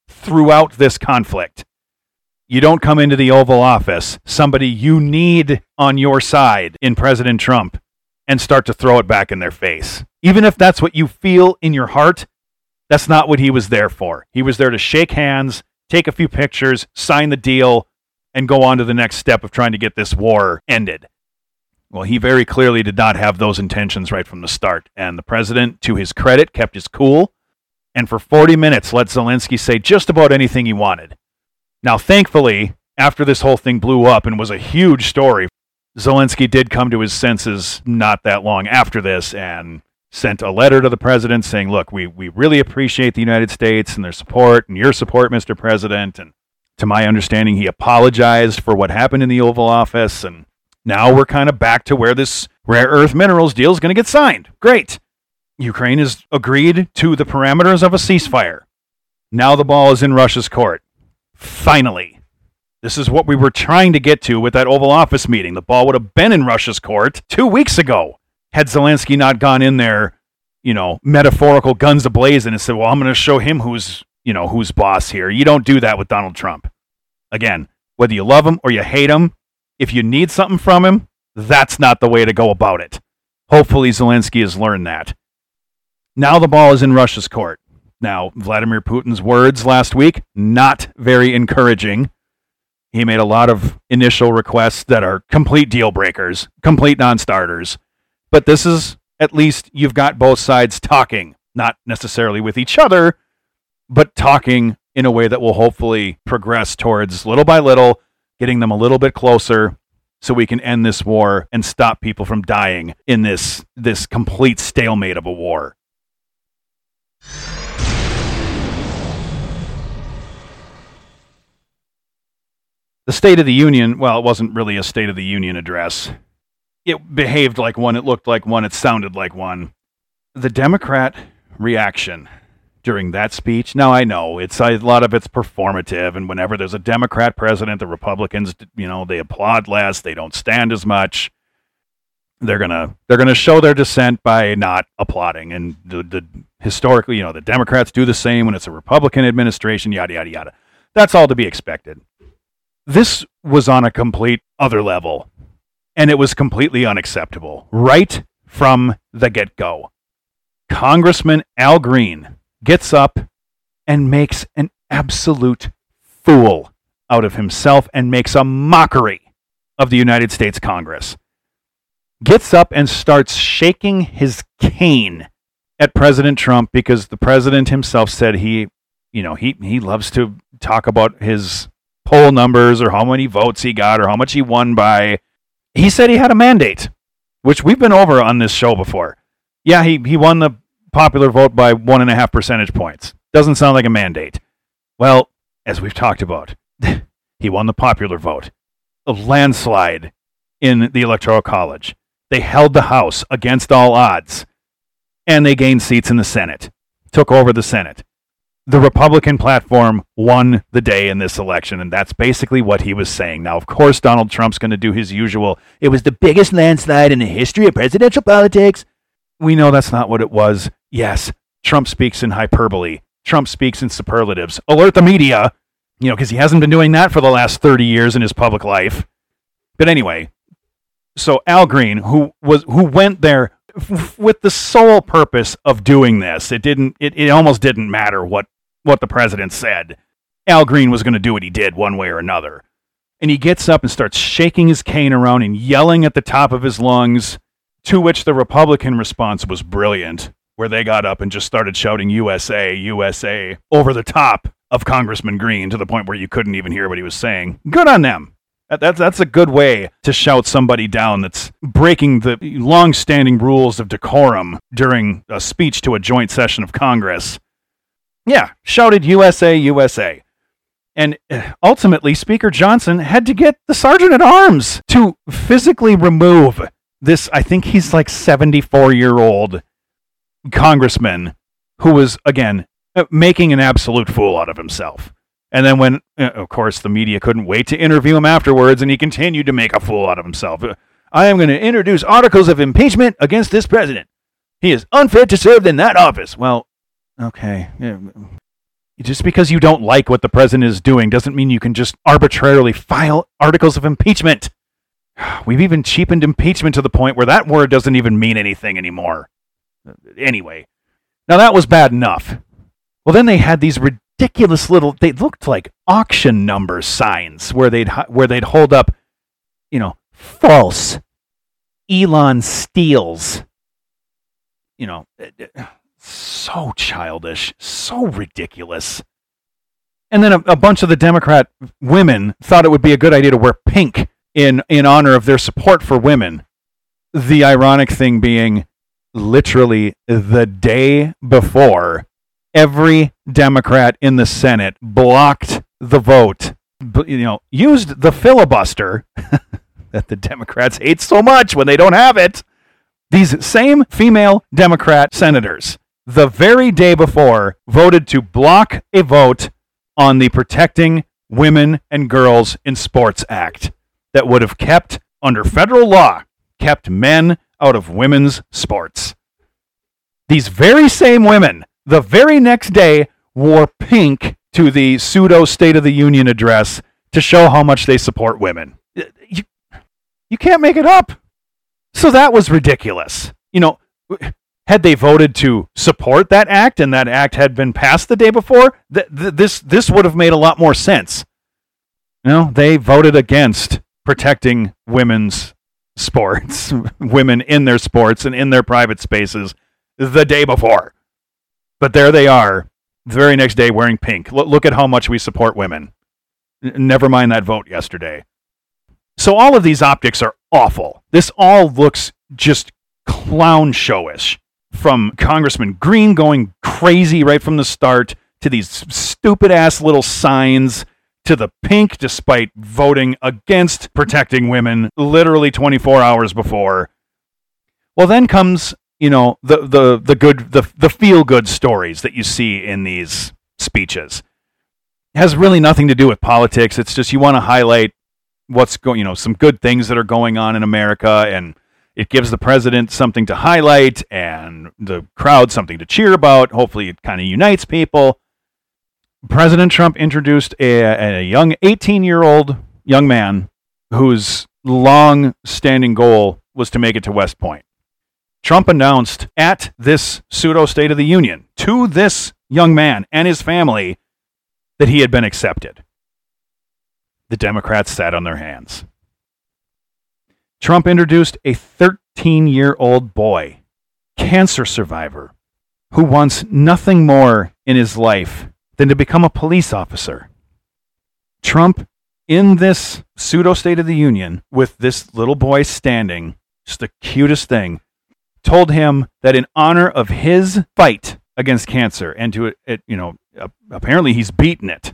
throughout this conflict. You don't come into the Oval Office, somebody you need on your side in President Trump, and start to throw it back in their face. Even if that's what you feel in your heart, that's not what he was there for. He was there to shake hands, take a few pictures, sign the deal, and go on to the next step of trying to get this war ended. Well, he very clearly did not have those intentions right from the start. And the president, to his credit, kept his cool, and for 40 minutes let Zelensky say just about anything he wanted. Now, thankfully, after this whole thing blew up and was a huge story, Zelensky did come to his senses not that long after this and sent a letter to the president saying, look, we really appreciate the United States and their support and your support, Mr. President. And to my understanding, he apologized for what happened in the Oval Office. And now we're kind of back to where this rare earth minerals deal is going to get signed. Great. Ukraine has agreed to the parameters of a ceasefire. Now the ball is in Russia's court. Finally. This is what we were trying to get to with that Oval Office meeting. The ball would have been in Russia's court 2 weeks ago had Zelensky not gone in there, metaphorical guns ablazing and said, well, I'm going to show him who's boss here. You don't do that with Donald Trump. Again, whether you love him or you hate him, if you need something from him, that's not the way to go about it. Hopefully Zelensky has learned that. Now the ball is in Russia's court. Now, Vladimir Putin's words last week, not very encouraging. He made a lot of initial requests that are complete deal breakers, complete non-starters. But this is, at least you've got both sides talking, not necessarily with each other, but talking in a way that will hopefully progress towards, little by little, getting them a little bit closer so we can end this war and stop people from dying in this complete stalemate of a war. The State of the Union, well, it wasn't really a State of the Union address. It behaved like one, it looked like one, it sounded like one. The Democrat reaction during that speech, now I know, a lot of it's performative, and whenever there's a Democrat president, the Republicans, they applaud less, they don't stand as much. They're gonna show their dissent by not applauding, and the historically, the Democrats do the same when it's a Republican administration, yada, yada, yada. That's all to be expected. This was on a complete other level, and it was completely unacceptable right from the get-go. Congressman Al Green gets up and makes an absolute fool out of himself and makes a mockery of the United States Congress. Gets up and starts shaking his cane at President Trump because the president himself said he loves to talk about his poll numbers or how many votes he got or how much he won by. He said he had a mandate, which we've been over on this show before. Yeah, he won the popular vote by 1.5 percentage points. Doesn't sound like a mandate. Well, as we've talked about, he won the popular vote. A landslide in the Electoral College. They held the House against all odds, and they gained seats in the Senate, took over the Senate. The Republican platform won the day in this election, and that's basically what he was saying. Now, of course, Donald Trump's going to do his usual, it was the biggest landslide in the history of presidential politics. We know that's not what it was. Yes, Trump speaks in hyperbole. Trump speaks in superlatives. Alert the media, because he hasn't been doing that for the last 30 years in his public life. But anyway, so Al Green, who went there with the sole purpose of doing this, it almost didn't matter what the president said. Al Green was going to do what he did one way or another. And he gets up and starts shaking his cane around and yelling at the top of his lungs, to which the Republican response was brilliant, where they got up and just started shouting USA, USA over the top of Congressman Green to the point where you couldn't even hear what he was saying. Good on them. That's a good way to shout somebody down that's breaking the long-standing rules of decorum during a speech to a joint session of Congress. Yeah, shouted USA, USA. And ultimately, Speaker Johnson had to get the Sergeant at Arms to physically remove this, I think he's like 74-year-old congressman who was, again, making an absolute fool out of himself. And then when, of course, the media couldn't wait to interview him afterwards, and he continued to make a fool out of himself. I am going to introduce articles of impeachment against this president. He is unfit to serve in that office. Well, okay. Just because you don't like what the president is doing doesn't mean you can just arbitrarily file articles of impeachment. We've even cheapened impeachment to the point where that word doesn't even mean anything anymore. Anyway, now that was bad enough. Well, then they had these ridiculous little, they looked like auction number signs where they'd hold up, false Elon steals. So childish, so ridiculous. And then a bunch of the Democrat women thought it would be a good idea to wear pink in honor of their support for women. The ironic thing being, literally the day before, every Democrat in the Senate blocked the vote, used the filibuster that the Democrats hate so much when they don't have it. These same female Democrat senators, the very day before, voted to block a vote on the Protecting Women and Girls in Sports Act that would have kept, under federal law, kept men out of women's sports. These very same women, the very next day, wore pink to the pseudo State of the Union address to show how much they support women. You can't make it up. So that was ridiculous. Had they voted to support that act and that act had been passed the day before, this would have made a lot more sense. They voted against protecting women's sports, women in their sports and in their private spaces the day before. But there they are, the very next day wearing pink. Look at how much we support women. Never mind that vote yesterday. So all of these optics are awful. This all looks just clown showish. From Congressman Green going crazy right from the start, to these stupid ass little signs, to the pink despite voting against protecting women literally 24 hours before. Well, then comes, the feel good stories that you see in these speeches. It has really nothing to do with politics. It's just you want to highlight what's going, some good things that are going on in America, and it gives the president something to highlight and the crowd something to cheer about. Hopefully it kind of unites people. President Trump introduced a young 18-year-old young man whose long-standing goal was to make it to West Point. Trump announced at this pseudo State of the Union to this young man and his family that he had been accepted. The Democrats sat on their hands. Trump introduced a 13-year-old boy, cancer survivor, who wants nothing more in his life than to become a police officer. Trump, in this pseudo State of the Union, with this little boy standing, just the cutest thing, told him that in honor of his fight against cancer, and apparently he's beaten it,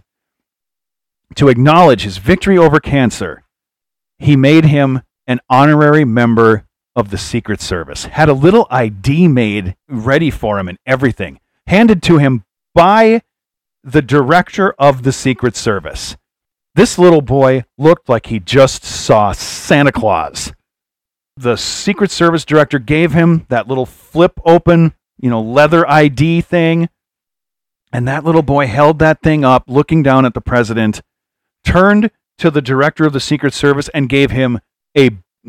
to acknowledge his victory over cancer, he made him an honorary member of the Secret Service, had a little ID made ready for him and everything, handed to him by the director of the Secret Service. This little boy looked like he just saw Santa Claus. The Secret Service director gave him that little flip open, leather ID thing, and that little boy held that thing up, looking down at the president, turned to the director of the Secret Service and gave him a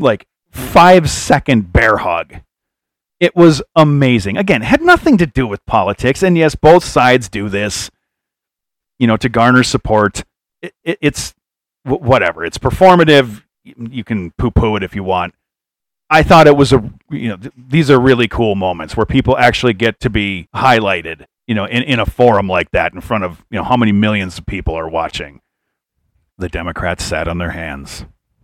5-second bear hug. It was amazing. Again, it had nothing to do with politics. And yes, both sides do this, to garner support. It's whatever. It's performative. You can poo-poo it if you want. I thought it was these are really cool moments where people actually get to be highlighted, in a forum like that in front of, how many millions of people are watching. The Democrats sat on their hands.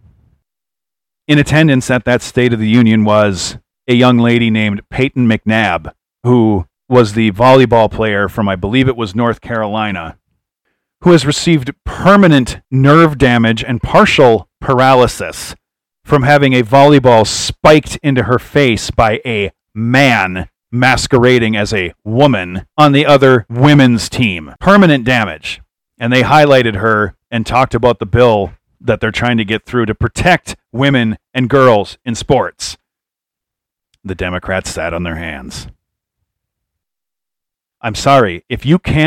In attendance at that State of the Union was a young lady named Peyton McNabb, who was the volleyball player from, I believe it was North Carolina, who has received permanent nerve damage and partial paralysis from having a volleyball spiked into her face by a man masquerading as a woman on the other women's team. Permanent damage. And they highlighted her and talked about the bill that they're trying to get through to protect women and girls in sports. The Democrats sat on their hands. I'm sorry, if you can't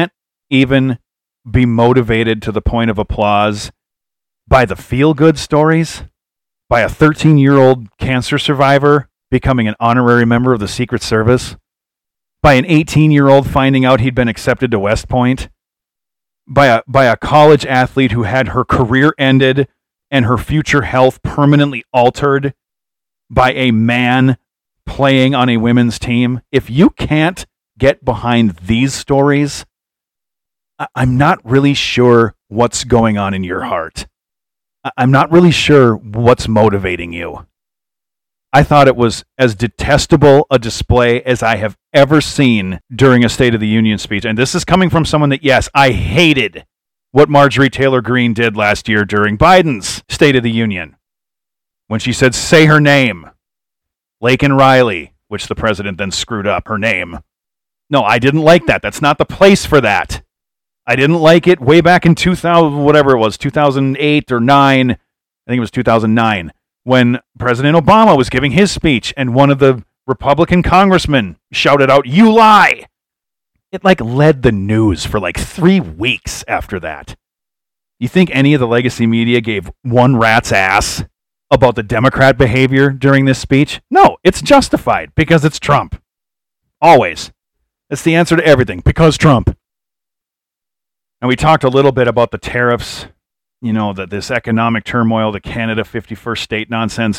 even be motivated to the point of applause by the feel-good stories? By a 13-year-old cancer survivor becoming an honorary member of the Secret Service? By an 18-year-old finding out he'd been accepted to West Point? By a college athlete who had her career ended and her future health permanently altered by a man playing on a women's team? If you can't get behind these stories, I'm not really sure what's going on in your heart. I'm not really sure what's motivating you. I thought it was as detestable a display as I have ever seen during a State of the Union speech. And this is coming from someone that, yes, I hated what Marjorie Taylor Greene did last year during Biden's State of the Union. When she said, say her name, Laken Riley, which the president then screwed up her name. No, I didn't like that. That's not the place for that. I didn't like it way back in 2000, whatever it was, 2008 or 9. I think it was 2009, when President Obama was giving his speech and one of the Republican congressmen shouted out, "You lie!" It led the news for 3 weeks after that. You think any of the legacy media gave one rat's ass about the Democrat behavior during this speech? No, it's justified because it's Trump. Always. That's the answer to everything, because Trump. And we talked a little bit about the tariffs, this economic turmoil, the Canada 51st state nonsense.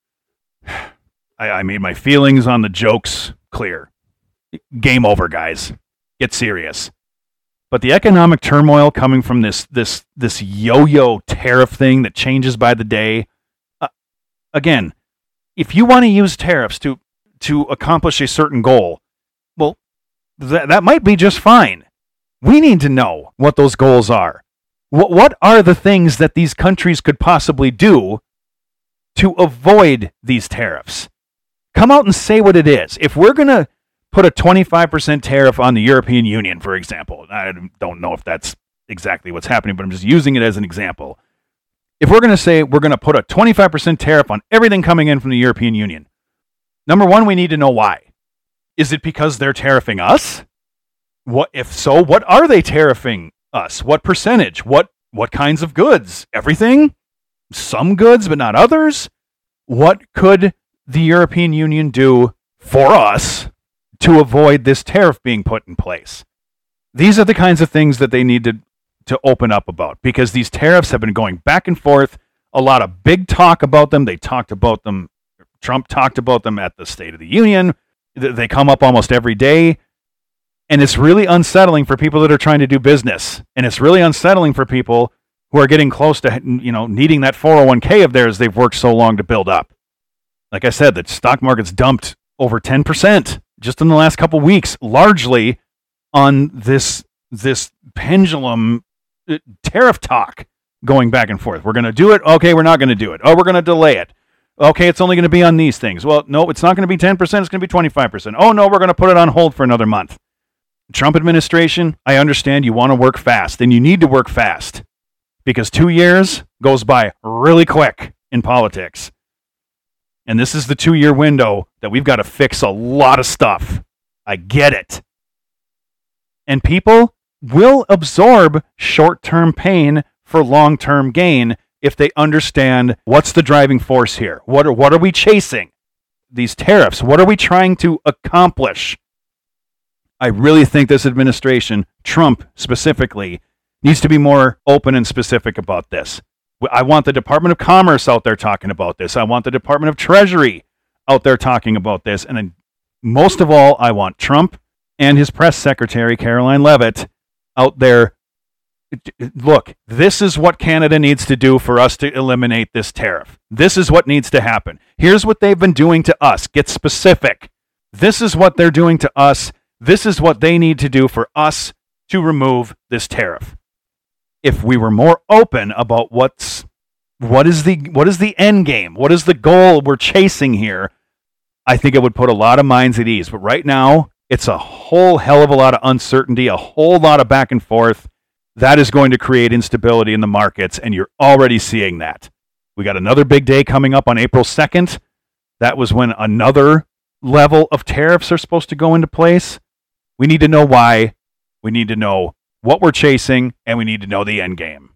I made my feelings on the jokes clear. Game over, guys. Get serious. But the economic turmoil coming from this yo-yo tariff thing that changes by the day, again, if you want to use tariffs to accomplish a certain goal, well, that might be just fine. We need to know what those goals are. What are the things that these countries could possibly do to avoid these tariffs? Come out and say what it is. If we're going to put a 25% tariff on the European Union, for example, I don't know if that's exactly what's happening, but I'm just using it as an example. If we're going to say we're going to put a 25% tariff on everything coming in from the European Union, number one, we need to know why. Is it because they're tariffing us? If so, what are they tariffing us? What percentage? What kinds of goods? Everything? Some goods, but not others? What could the European Union do for us to avoid this tariff being put in place? These are the kinds of things that they need to open up about, because these tariffs have been going back and forth. A lot of big talk about them. They talked about them. Trump talked about them at the State of the Union. They come up almost every day. And it's really unsettling for people that are trying to do business. And it's really unsettling for people who are getting close to, needing that 401k of theirs they've worked so long to build up. Like I said, the stock market's dumped over 10% just in the last couple weeks, largely on this pendulum tariff talk going back and forth. We're going to do it. Okay, we're not going to do it. Oh, we're going to delay it. Okay, it's only going to be on these things. Well, no, it's not going to be 10%. It's going to be 25%. Oh, no, we're going to put it on hold for another month. Trump administration, I understand you want to work fast, and you need to work fast, because 2 years goes by really quick in politics. And this is the 2-year window that we've got to fix a lot of stuff. I get it. And people will absorb short-term pain for long-term gain if they understand what's the driving force here. What are we chasing? These tariffs, what are we trying to accomplish? I really think this administration, Trump specifically, needs to be more open and specific about this. I want the Department of Commerce out there talking about this. I want the Department of Treasury out there talking about this. And then most of all, I want Trump and his press secretary, Caroline Leavitt, out there. Look, this is what Canada needs to do for us to eliminate this tariff. This is what needs to happen. Here's what they've been doing to us. Get specific. This is what they're doing to us. This is what they need to do for us to remove this tariff. If we were more open about what is the end game, what is the goal we're chasing here, I think it would put a lot of minds at ease. But right now, it's a whole hell of a lot of uncertainty, a whole lot of back and forth. That is going to create instability in the markets, and you're already seeing that. We got another big day coming up on April 2nd. That was when another level of tariffs are supposed to go into place. We need to know why. We need to know what we're chasing, and we need to know the end game.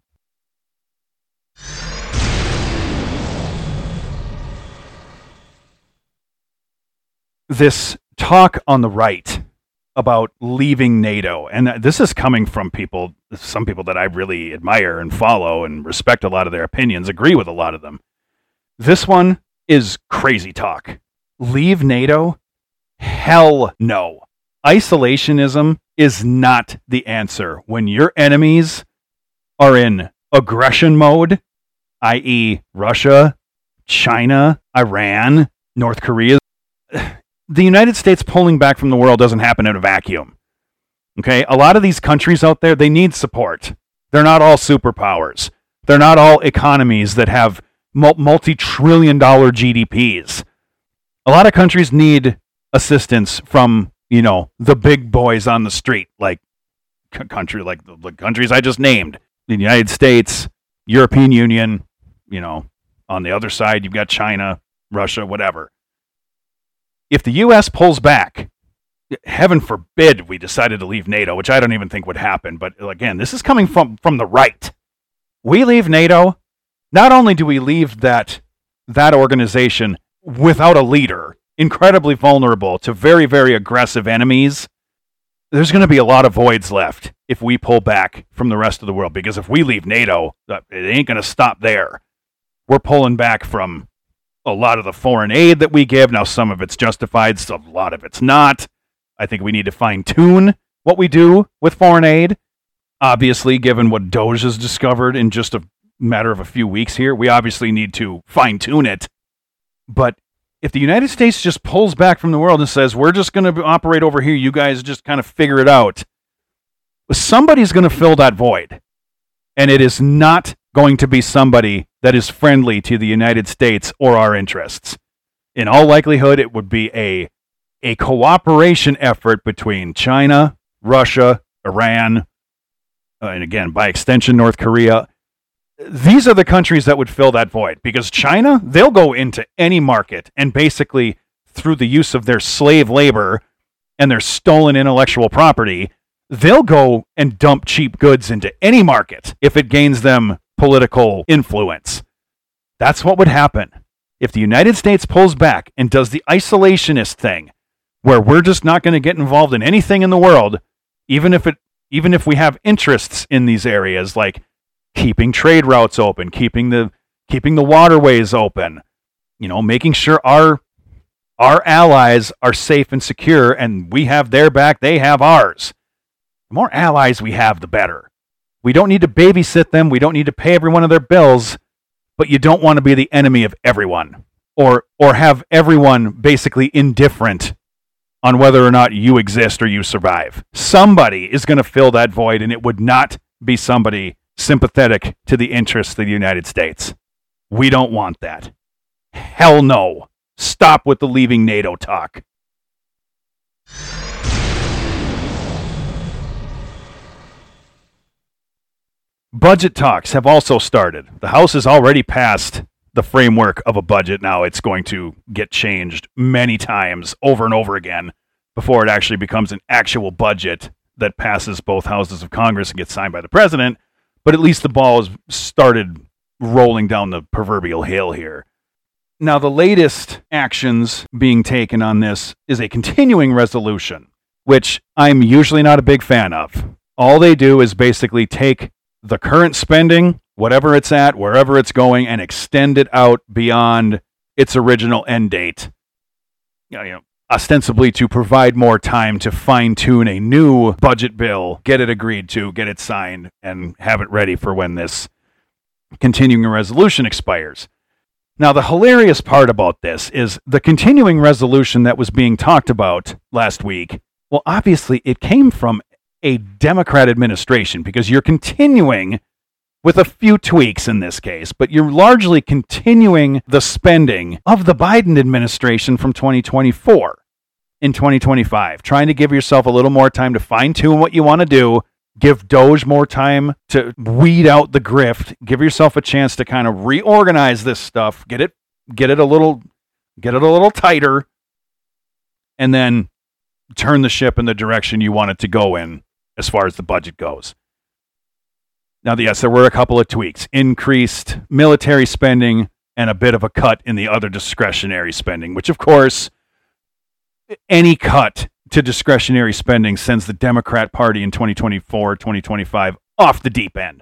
This talk on the right about leaving NATO, and this is coming from some people that I really admire and follow and respect a lot of their opinions, agree with a lot of them. This one is crazy talk. Leave NATO? Hell no. Isolationism is not the answer when your enemies are in aggression mode, i.e. Russia, China, Iran, North Korea. The United States pulling back from the world doesn't happen in a vacuum. Okay? A lot of these countries out there, they need support. They're not all superpowers. They're not all economies that have multi-trillion-dollar GDPs. A lot of countries need assistance from, the big boys on the street, like the countries I just named. The United States, European Union, on the other side, you've got China, Russia, whatever. If the U.S. pulls back, heaven forbid we decided to leave NATO, which I don't even think would happen. But again, this is coming from the right. We leave NATO. Not only do we leave that organization without a leader, incredibly vulnerable to very, very aggressive enemies, there's going to be a lot of voids left if we pull back from the rest of the world. Because if we leave NATO, it ain't going to stop there. We're pulling back from a lot of the foreign aid that we give. Now, some of it's justified, so a lot of it's not. I think we need to fine-tune what we do with foreign aid. Obviously, given what Doge has discovered in just a matter of a few weeks here, we obviously need to fine-tune it. But if the United States just pulls back from the world and says, we're just going to operate over here, you guys just kind of figure it out, somebody's going to fill that void. And it is not going to be somebody that is friendly to the United States or our interests. In all likelihood, it would be a cooperation effort between China, Russia, Iran, and again, by extension, North Korea. These are the countries that would fill that void, because China, they'll go into any market and basically, through the use of their slave labor and their stolen intellectual property, they'll go and dump cheap goods into any market if it gains them political influence. That's what would happen. If the United States pulls back and does the isolationist thing, where we're just not going to get involved in anything in the world, even if we have interests in these areas, like keeping trade routes open, keeping the waterways open, making sure our allies are safe and secure, and we have their back, they have ours. The more allies we have, the better. We don't need to babysit them. We don't need to pay every one of their bills, but you don't want to be the enemy of everyone, or have everyone basically indifferent on whether or not you exist or you survive. Somebody is going to fill that void, and it would not be somebody sympathetic to the interests of the United States. We don't want that. Hell no. Stop with the leaving NATO talk. Budget talks have also started. The House has already passed the framework of a budget. Now it's going to get changed many times over and over again before it actually becomes an actual budget that passes both houses of Congress and gets signed by the president. But at least the ball has started rolling down the proverbial hill here. Now, the latest actions being taken on this is a continuing resolution, which I'm usually not a big fan of. All they do is basically take the current spending, whatever it's at, wherever it's going, and extend it out beyond its original end date. Ostensibly to provide more time to fine-tune a new budget bill, get it agreed to, get it signed, and have it ready for when this continuing resolution expires. Now, the hilarious part about this is the continuing resolution that was being talked about last week. Well, obviously, it came from a Democrat administration, because you're continuing with a few tweaks in this case, but you're largely continuing the spending of the Biden administration from 2024 in 2025, trying to give yourself a little more time to fine-tune what you want to do, give Doge more time to weed out the grift, give yourself a chance to kind of reorganize this stuff, get it a little tighter, and then turn the ship in the direction you want it to go in as far as the budget goes. Now, yes, there were a couple of tweaks. Increased military spending and a bit of a cut in the other discretionary spending, which, of course, any cut to discretionary spending sends the Democrat Party in 2024, 2025 off the deep end.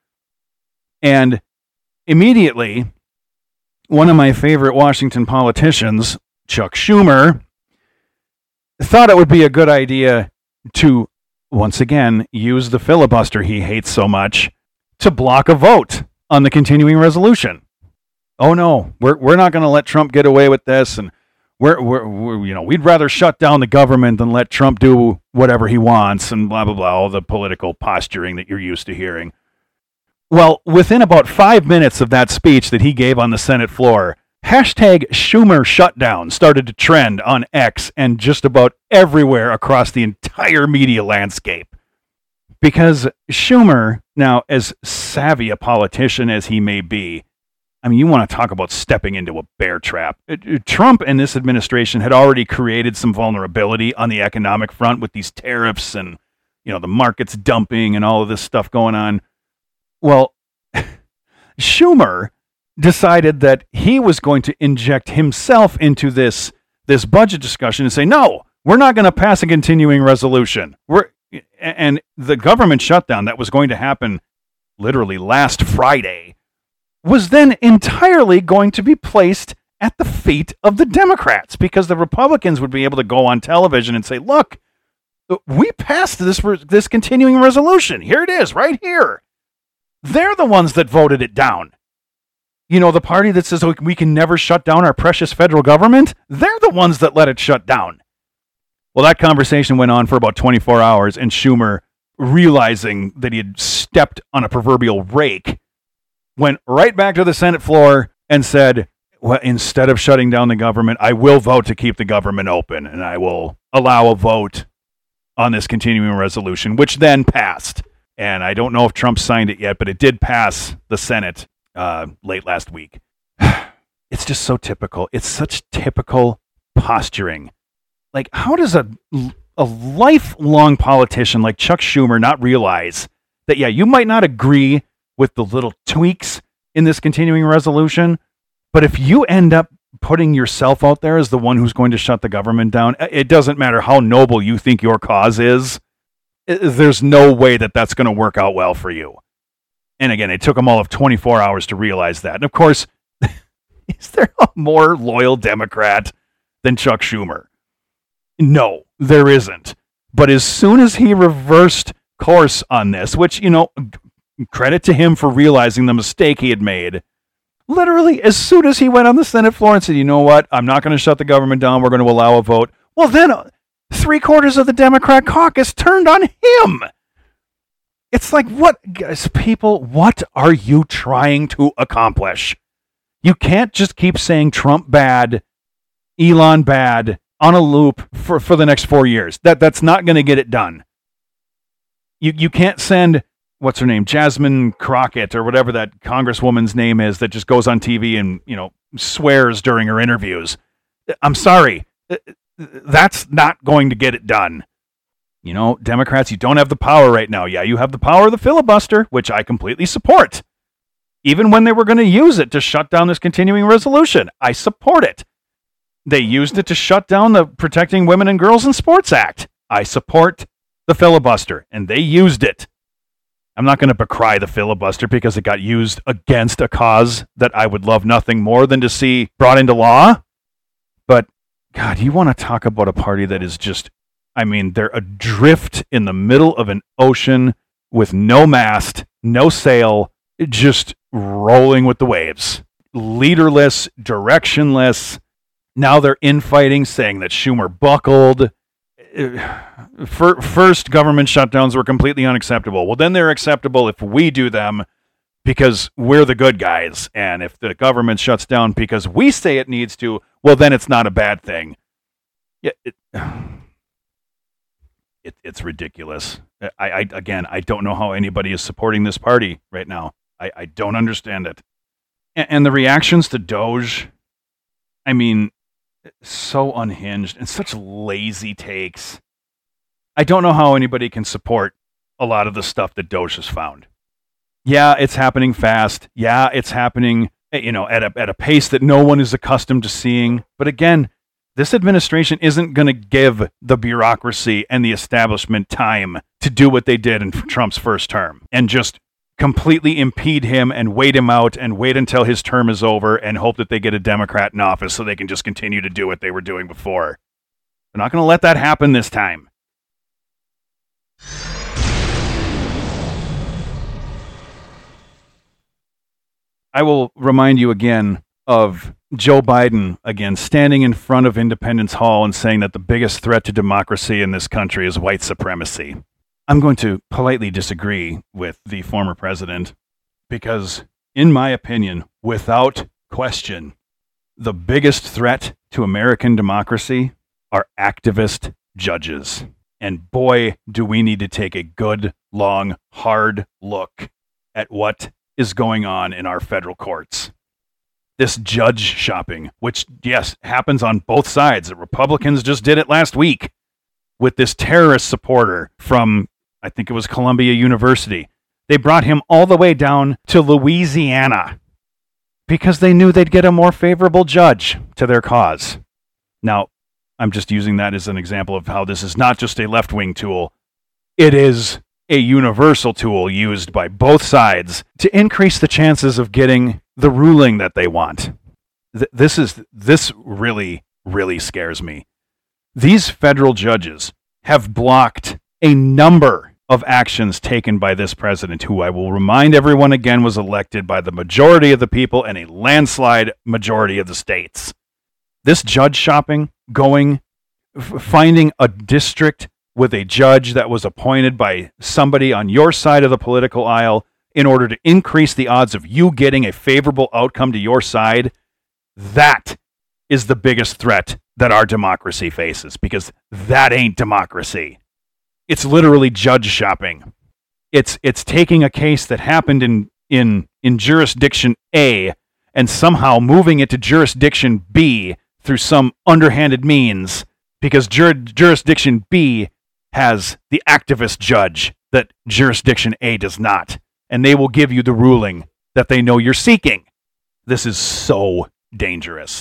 And immediately, one of my favorite Washington politicians, Chuck Schumer, thought it would be a good idea to, once again, use the filibuster he hates so much to block a vote on the continuing resolution. Oh no, we're not going to let Trump get away with this, and we'd rather shut down the government than let Trump do whatever he wants, and blah blah blah, all the political posturing that you're used to hearing. Well, within about 5 minutes of that speech that he gave on the Senate floor, hashtag Schumer shutdown started to trend on X and just about everywhere across the entire media landscape. Because Schumer, now as savvy a politician as he may be, I mean, you want to talk about stepping into a bear trap. Trump and this administration had already created some vulnerability on the economic front with these tariffs and, the markets dumping and all of this stuff going on. Well, Schumer decided that he was going to inject himself into this budget discussion and say, no, we're not going to pass a continuing resolution. And the government shutdown that was going to happen literally last Friday was then entirely going to be placed at the feet of the Democrats, because the Republicans would be able to go on television and say, look, we passed this continuing resolution. Here it is, right here. They're the ones that voted it down. The party that says we can never shut down our precious federal government, they're the ones that let it shut down. Well, that conversation went on for about 24 hours, and Schumer, realizing that he had stepped on a proverbial rake, went right back to the Senate floor and said, well, instead of shutting down the government, I will vote to keep the government open, and I will allow a vote on this continuing resolution, which then passed. And I don't know if Trump signed it yet, but it did pass the Senate late last week. It's just so typical. It's such typical posturing. Like, how does a lifelong politician like Chuck Schumer not realize that, yeah, you might not agree with the little tweaks in this continuing resolution, but if you end up putting yourself out there as the one who's going to shut the government down, it doesn't matter how noble you think your cause is, there's no way that that's going to work out well for you. And again, it took them all of 24 hours to realize that. And of course, is there a more loyal Democrat than Chuck Schumer? No, there isn't. But as soon as he reversed course on this, which, credit to him for realizing the mistake he had made, literally as soon as he went on the Senate floor and said, you know what, I'm not going to shut the government down, we're going to allow a vote. Well, then 3/4 of the Democrat caucus turned on him. It's like, what, guys, people, what are you trying to accomplish? You can't just keep saying Trump bad, Elon bad, on a loop for the next 4 years. That's not going to get it done. You can't send, what's her name, Jasmine Crockett, or whatever that congresswoman's name is, that just goes on TV and, swears during her interviews. I'm sorry. That's not going to get it done. Democrats, you don't have the power right now. Yeah, you have the power of the filibuster, which I completely support. Even when they were going to use it to shut down this continuing resolution, I support it. They used it to shut down the Protecting Women and Girls in Sports Act. I support the filibuster, and they used it. I'm not going to decry the filibuster because it got used against a cause that I would love nothing more than to see brought into law. But, God, you want to talk about a party that is just, they're adrift in the middle of an ocean with no mast, no sail, just rolling with the waves. Leaderless, directionless. Now they're infighting, saying that Schumer buckled. First, government shutdowns were completely unacceptable. Well, then they're acceptable if we do them because we're the good guys. And if the government shuts down because we say it needs to, well, then it's not a bad thing. Yeah, it's ridiculous. I don't know how anybody is supporting this party right now. I don't understand it. And the reactions to Doge, so unhinged and such lazy takes. I don't know how anybody can support a lot of the stuff that Doge has found. Yeah, it's happening fast. Yeah, it's happening, at a pace that no one is accustomed to seeing. But again, this administration isn't going to give the bureaucracy and the establishment time to do what they did in Trump's first term and just completely impede him and wait him out and wait until his term is over and hope that they get a Democrat in office so they can just continue to do what they were doing before. They're not going to let that happen this time. I will remind you again of Joe Biden, again, standing in front of Independence Hall and saying that the biggest threat to democracy in this country is white supremacy. I'm going to politely disagree with the former president because, in my opinion, without question, the biggest threat to American democracy are activist judges. And boy, do we need to take a good, long, hard look at what is going on in our federal courts. This judge shopping, which, yes, happens on both sides. The Republicans just did it last week with this terrorist supporter from, I think it was Columbia University. They brought him all the way down to Louisiana because they knew they'd get a more favorable judge to their cause. Now, I'm just using that as an example of how this is not just a left-wing tool. It is a universal tool used by both sides to increase the chances of getting the ruling that they want. This really, really scares me. These federal judges have blocked a number of actions taken by this president, who I will remind everyone again was elected by the majority of the people and a landslide majority of the states. This judge shopping, finding a district with a judge that was appointed by somebody on your side of the political aisle in order to increase the odds of you getting a favorable outcome to your side, that is the biggest threat that our democracy faces, because that ain't democracy. It's literally judge shopping. It's taking a case that happened in jurisdiction A and somehow moving it to jurisdiction B through some underhanded means, because jurisdiction B has the activist judge that jurisdiction A does not, and they will give you the ruling that they know you're seeking. This is so dangerous.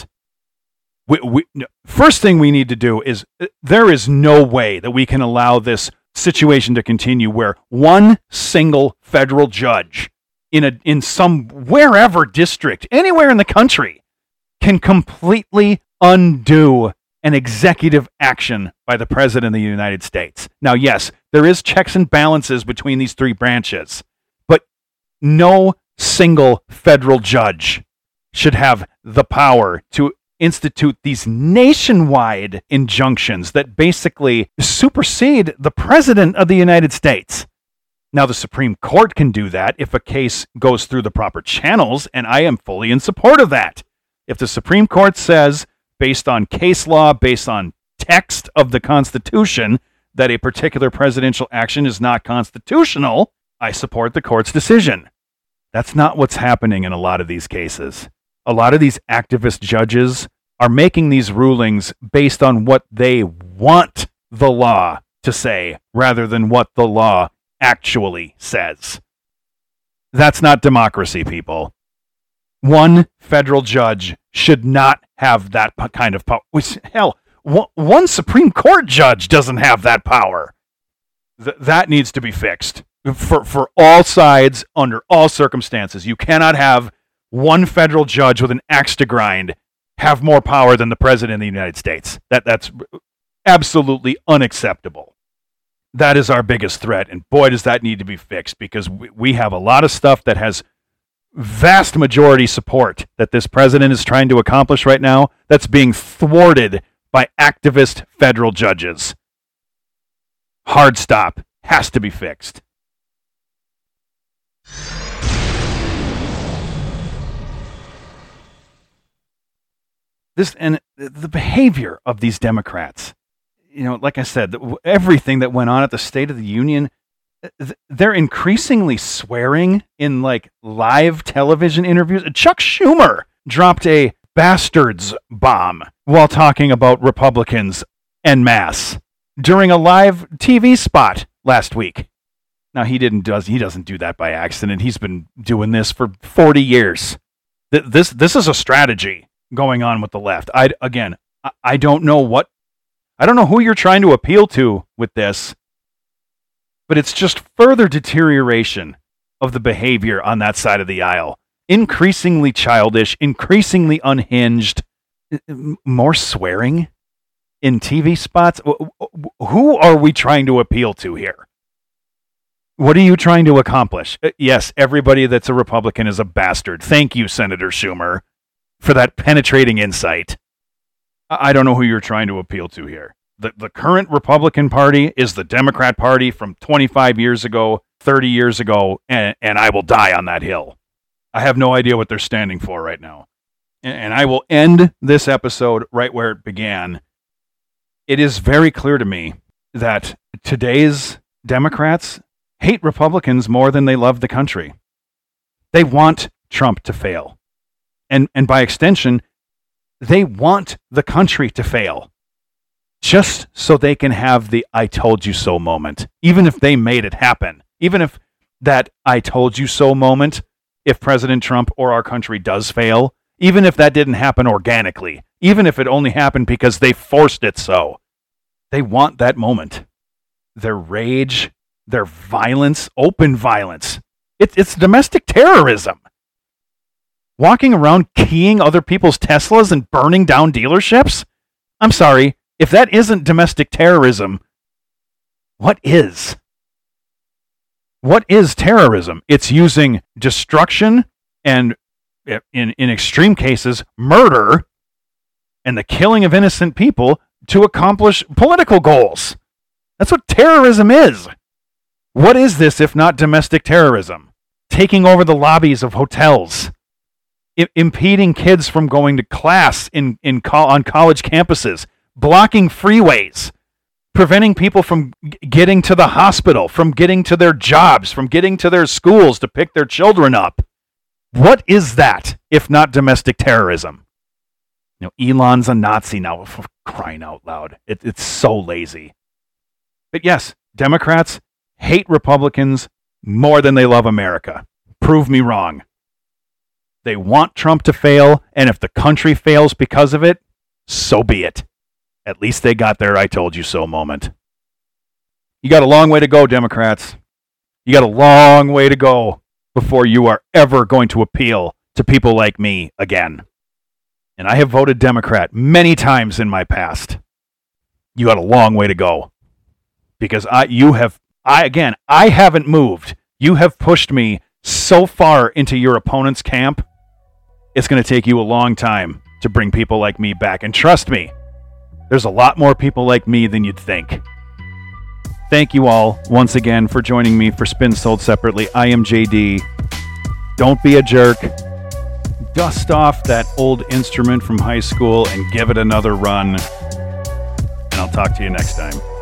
First thing we need to do is, there is no way that we can allow this situation to continue where one single federal judge in some wherever district, anywhere in the country, can completely undo an executive action by the President of the United States. Now, yes, there is checks and balances between these three branches, but no single federal judge should have the power to institute these nationwide injunctions that basically supersede the President of the United States. Now, the Supreme Court can do that if a case goes through the proper channels, and I am fully in support of that. If the Supreme Court says, based on case law, based on text of the Constitution, that a particular presidential action is not constitutional, I support the court's decision. That's not what's happening in a lot of these cases. A lot of these activist judges are making these rulings based on what they want the law to say, rather than what the law actually says. That's not democracy, people. One federal judge should not have that kind of power. Hell, one Supreme Court judge doesn't have that power. That needs to be fixed for all sides, under all circumstances. You cannot have one federal judge with an axe to grind have more power than the President of the United States. That's absolutely unacceptable. That is our biggest threat, and boy, does that need to be fixed, because we have a lot of stuff that has vast majority support that this president is trying to accomplish right now that's being thwarted by activist federal judges. Hard stop. Has to be fixed. This and the behavior of these Democrats, like I said, everything that went on at the State of the Union, they're increasingly swearing in live television interviews. Chuck Schumer dropped a bastards bomb while talking about Republicans en masse during a live TV spot last week. Now, he doesn't do that by accident. He's been doing this for 40 years. This is a strategy going on with the left. I don't know who you're trying to appeal to with this, but it's just further deterioration of the behavior on that side of the aisle. Increasingly childish, increasingly unhinged, more swearing in TV spots. Who are we trying to appeal to here? What are you trying to accomplish? Yes, everybody that's a Republican is a bastard. Thank you, Senator Schumer, for that penetrating insight. I don't know who you're trying to appeal to here. The current Republican Party is the Democrat Party from 25 years ago, 30 years ago, and I will die on that hill. I have no idea what they're standing for right now. And I will end this episode right where it began. It is very clear to me that today's Democrats hate Republicans more than they love the country. They want Trump to fail. And by extension, they want the country to fail. Just so they can have the I told you so moment. Even if they made it happen. Even if that I told you so moment, if President Trump or our country does fail, even if that didn't happen organically, even if it only happened because they forced it so, they want that moment. Their rage, their violence, open violence. It's domestic terrorism. Walking around keying other people's Teslas and burning down dealerships? I'm sorry, if that isn't domestic terrorism, what is? What is terrorism? It's using destruction and, in extreme cases, murder and the killing of innocent people to accomplish political goals. That's what terrorism is. What is this if not domestic terrorism? Taking over the lobbies of hotels, impeding kids from going to class on college campuses, blocking freeways, preventing people from getting to the hospital, from getting to their jobs, from getting to their schools to pick their children up. What is that if not domestic terrorism? Elon's a Nazi now, for crying out loud. It's so lazy. But yes, Democrats hate Republicans more than they love America. Prove me wrong. They want Trump to fail, and if the country fails because of it, so be it. At least they got their I told you so moment. You got a long way to go, Democrats. You got a long way to go before you are ever going to appeal to people like me again. And I have voted Democrat many times in my past. You got a long way to go. Because I haven't moved. You have pushed me so far into your opponent's camp. It's going to take you a long time to bring people like me back. And trust me, there's a lot more people like me than you'd think. Thank you all once again for joining me for Spin Sold Separately. I am JD. Don't be a jerk. Dust off that old instrument from high school and give it another run. And I'll talk to you next time.